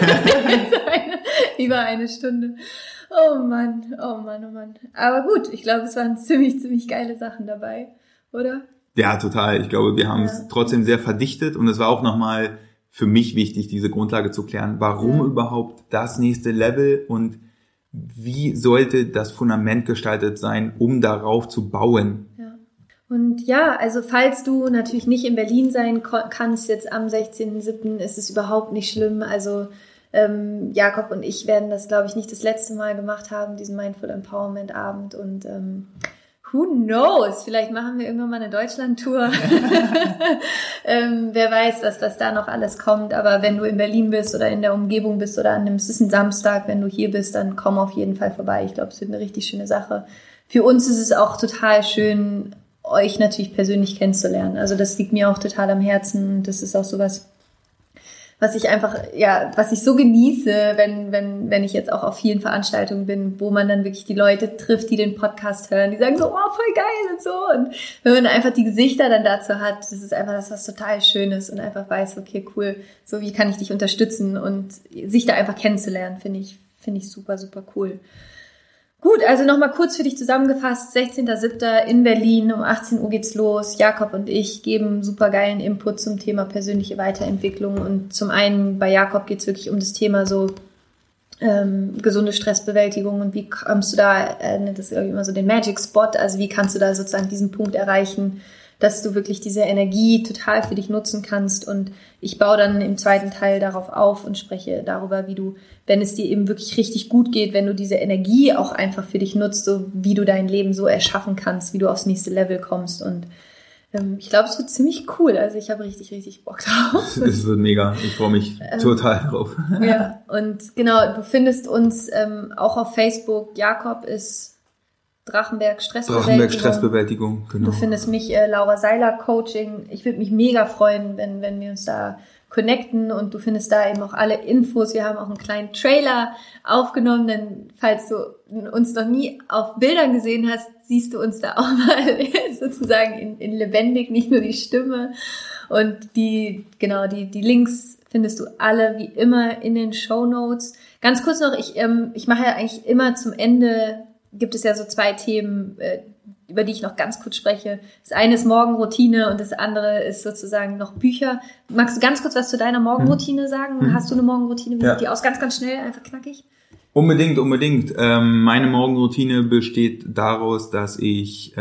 Über eine Stunde. Oh Mann. Aber gut, ich glaube, es waren ziemlich, ziemlich geile Sachen dabei, oder? Ja, total. Ich glaube, wir haben es trotzdem sehr verdichtet und es war auch nochmal für mich wichtig, diese Grundlage zu klären. Warum überhaupt das nächste Level und wie sollte das Fundament gestaltet sein, um darauf zu bauen? Ja. Und ja, also falls du natürlich nicht in Berlin sein kannst, jetzt am 16.07. ist es überhaupt nicht schlimm. Also Jakob und ich werden das, glaube ich, nicht das letzte Mal gemacht haben, diesen Mindful Empowerment Abend. Und who knows? Vielleicht machen wir irgendwann mal eine Deutschland-Tour. Wer weiß, was da noch alles kommt. Aber wenn du in Berlin bist oder in der Umgebung bist oder es ist ein Samstag, wenn du hier bist, dann komm auf jeden Fall vorbei. Ich glaube, es wird eine richtig schöne Sache. Für uns ist es auch total schön, euch natürlich persönlich kennenzulernen. Also das liegt mir auch total am Herzen. Das ist auch sowas, was ich so genieße, wenn ich jetzt auch auf vielen Veranstaltungen bin, wo man dann wirklich die Leute trifft, die den Podcast hören, die sagen so, oh, voll geil und so. Und wenn man einfach die Gesichter dann dazu hat, das ist einfach das, was total schön ist und einfach weiß, okay, cool, so wie kann ich dich unterstützen und sich da einfach kennenzulernen, finde ich super, super cool. Gut, also nochmal kurz für dich zusammengefasst, 16.07. in Berlin, um 18 Uhr geht's los. Jakob und ich geben super geilen Input zum Thema persönliche Weiterentwicklung und zum einen bei Jakob geht's wirklich um das Thema so gesunde Stressbewältigung und wie kommst du da, das ist irgendwie immer so den Magic Spot, also wie kannst du da sozusagen diesen Punkt erreichen, dass du wirklich diese Energie total für dich nutzen kannst und ich baue dann im zweiten Teil darauf auf und spreche darüber, wie du, wenn es dir eben wirklich richtig gut geht, wenn du diese Energie auch einfach für dich nutzt, so wie du dein Leben so erschaffen kannst, wie du aufs nächste Level kommst und ich glaube, es wird ziemlich cool, also ich habe richtig, richtig Bock drauf. Es wird mega, ich freue mich total drauf. Ja, und genau, du findest uns auch auf Facebook, Jakob ist Drachenberg Stressbewältigung, genau. Du findest mich Laura Seiler Coaching. Ich würde mich mega freuen, wenn wir uns da connecten und du findest da eben auch alle Infos. Wir haben auch einen kleinen Trailer aufgenommen, denn falls du uns noch nie auf Bildern gesehen hast, siehst du uns da auch mal sozusagen in lebendig, nicht nur die Stimme. Und die Links findest du alle wie immer in den Shownotes. Ganz kurz noch, ich mache ja eigentlich immer zum Ende, gibt es ja so 2 Themen, über die ich noch ganz kurz spreche. Das eine ist Morgenroutine und das andere ist sozusagen noch Bücher. Magst du ganz kurz was zu deiner Morgenroutine sagen? Hast du eine Morgenroutine? Wie sieht die aus? Ganz, ganz schnell, einfach knackig. Unbedingt. Meine Morgenroutine besteht daraus, dass ich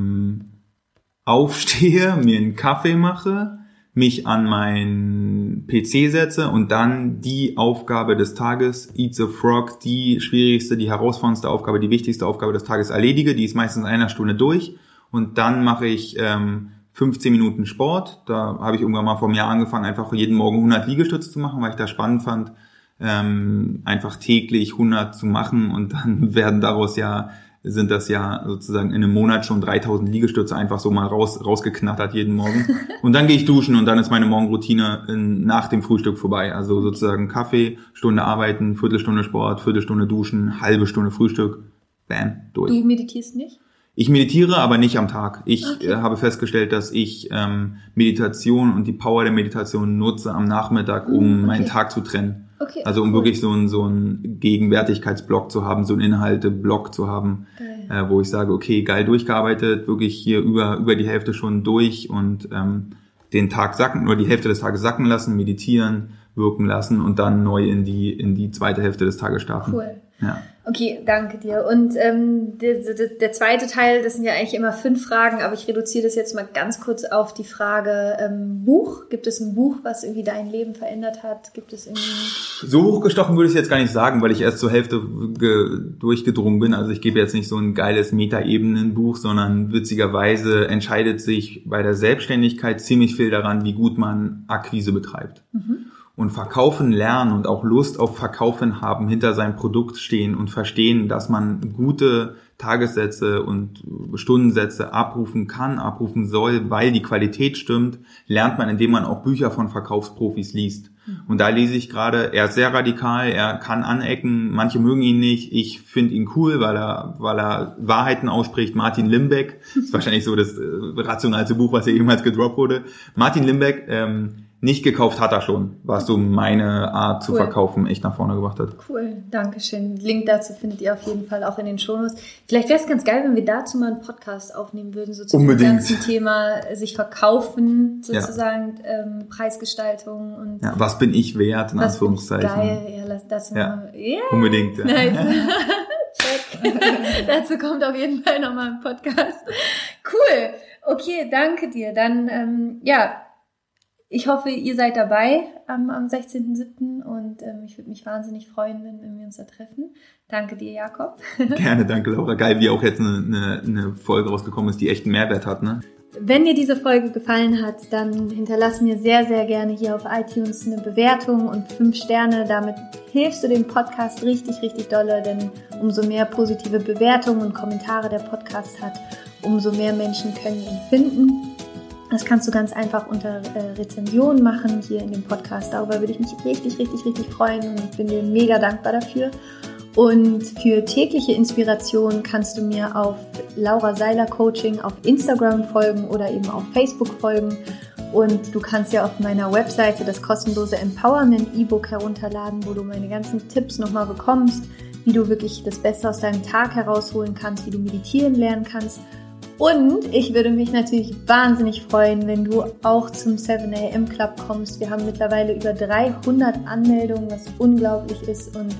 aufstehe, mir einen Kaffee mache, mich an meinen PC setze und dann die Aufgabe des Tages, Eat the Frog, die schwierigste, die herausforderndste Aufgabe, die wichtigste Aufgabe des Tages erledige. Die ist meistens in einer Stunde durch und dann mache ich 15 Minuten Sport. Da habe ich irgendwann mal vor einem Jahr angefangen, einfach jeden Morgen 100 Liegestütze zu machen, weil ich das spannend fand, einfach täglich 100 zu machen und dann werden daraus ja sind das ja sozusagen in einem Monat schon 3000 Liegestütze einfach so mal rausgeknattert jeden Morgen. Und dann gehe ich duschen und dann ist meine Morgenroutine nach dem Frühstück vorbei. Also sozusagen Kaffee, Stunde arbeiten, Viertelstunde Sport, Viertelstunde duschen, halbe Stunde Frühstück, bam, durch. Du meditierst nicht? Ich meditiere, aber nicht am Tag. Ich habe festgestellt, dass ich Meditation und die Power der Meditation nutze am Nachmittag, um meinen Tag zu trennen. Okay, also um wirklich so einen Gegenwärtigkeitsblock zu haben, so einen Inhalteblock zu haben, wo ich sage, okay, geil durchgearbeitet, wirklich hier über die Hälfte schon durch und den Tag sacken oder die Hälfte des Tages sacken lassen, meditieren, wirken lassen und dann neu in die zweite Hälfte des Tages starten. Cool. Ja. Okay, danke dir. Und der zweite Teil, das sind ja eigentlich immer 5 Fragen, aber ich reduziere das jetzt mal ganz kurz auf die Frage Buch. Gibt es ein Buch, was irgendwie dein Leben verändert hat? Gibt es irgendwie... So hochgestochen würde ich es jetzt gar nicht sagen, weil ich erst zur Hälfte durchgedrungen bin. Also ich gebe jetzt nicht so ein geiles Meta-Ebenen-Buch, sondern witzigerweise entscheidet sich bei der Selbstständigkeit ziemlich viel daran, wie gut man Akquise betreibt. Und Verkaufen lernen und auch Lust auf Verkaufen haben, hinter seinem Produkt stehen und verstehen, dass man gute Tagessätze und Stundensätze abrufen soll, weil die Qualität stimmt, lernt man, indem man auch Bücher von Verkaufsprofis liest. Und da lese ich gerade, er ist sehr radikal, er kann anecken, manche mögen ihn nicht, ich finde ihn cool, weil er Wahrheiten ausspricht. Martin Limbeck, ist wahrscheinlich so das rationalste Buch, was hier jemals gedroppt wurde. Martin Limbeck, nicht gekauft hat er schon, was so meine Art zu verkaufen echt nach vorne gebracht hat. Cool, danke schön. Link dazu findet ihr auf jeden Fall auch in den Shownotes. Vielleicht wäre es ganz geil, wenn wir dazu mal einen Podcast aufnehmen würden, so zu dem ganzen Thema sich verkaufen, sozusagen Preisgestaltung und was bin ich wert, in Anführungszeichen. Geil, lass das mal. Unbedingt. Ja. Nice. Check. Dazu kommt auf jeden Fall nochmal ein Podcast. Cool. Okay, danke dir. Dann, ich hoffe, ihr seid dabei am 16.07. und ich würde mich wahnsinnig freuen, wenn wir uns da treffen. Danke dir, Jakob. Gerne, danke, Laura. Geil, wie auch jetzt eine Folge rausgekommen ist, die echt einen Mehrwert hat, ne? Wenn dir diese Folge gefallen hat, dann hinterlass mir sehr, sehr gerne hier auf iTunes eine Bewertung und 5 Sterne. Damit hilfst du dem Podcast richtig, richtig dolle, denn umso mehr positive Bewertungen und Kommentare der Podcast hat, umso mehr Menschen können ihn finden. Das kannst du ganz einfach unter Rezensionen machen hier in dem Podcast. Darüber würde ich mich richtig, richtig, richtig freuen und ich bin dir mega dankbar dafür. Und für tägliche Inspiration kannst du mir auf Laura Seiler Coaching auf Instagram folgen oder eben auf Facebook folgen. Und du kannst ja auf meiner Webseite das kostenlose Empowerment E-Book herunterladen, wo du meine ganzen Tipps nochmal bekommst, wie du wirklich das Beste aus deinem Tag herausholen kannst, wie du meditieren lernen kannst. Und ich würde mich natürlich wahnsinnig freuen, wenn du auch zum 7 AM Club kommst. Wir haben mittlerweile über 300 Anmeldungen, was unglaublich ist. Und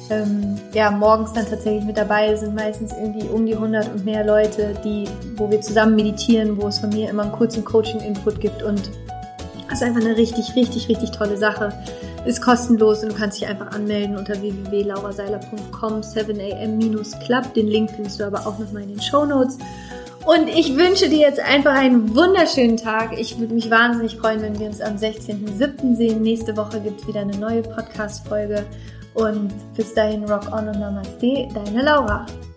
morgens dann tatsächlich mit dabei sind meistens irgendwie um die 100 und mehr Leute, wo wir zusammen meditieren, wo es von mir immer einen kurzen Coaching-Input gibt. Und das ist einfach eine richtig, richtig, richtig tolle Sache. Ist kostenlos und du kannst dich einfach anmelden unter www.lauraseiler.com 7am-club. Den Link findest du aber auch nochmal in den Shownotes. Und ich wünsche dir jetzt einfach einen wunderschönen Tag. Ich würde mich wahnsinnig freuen, wenn wir uns am 16.07. sehen. Nächste Woche gibt es wieder eine neue Podcast-Folge. Und bis dahin, rock on und Namaste, deine Laura.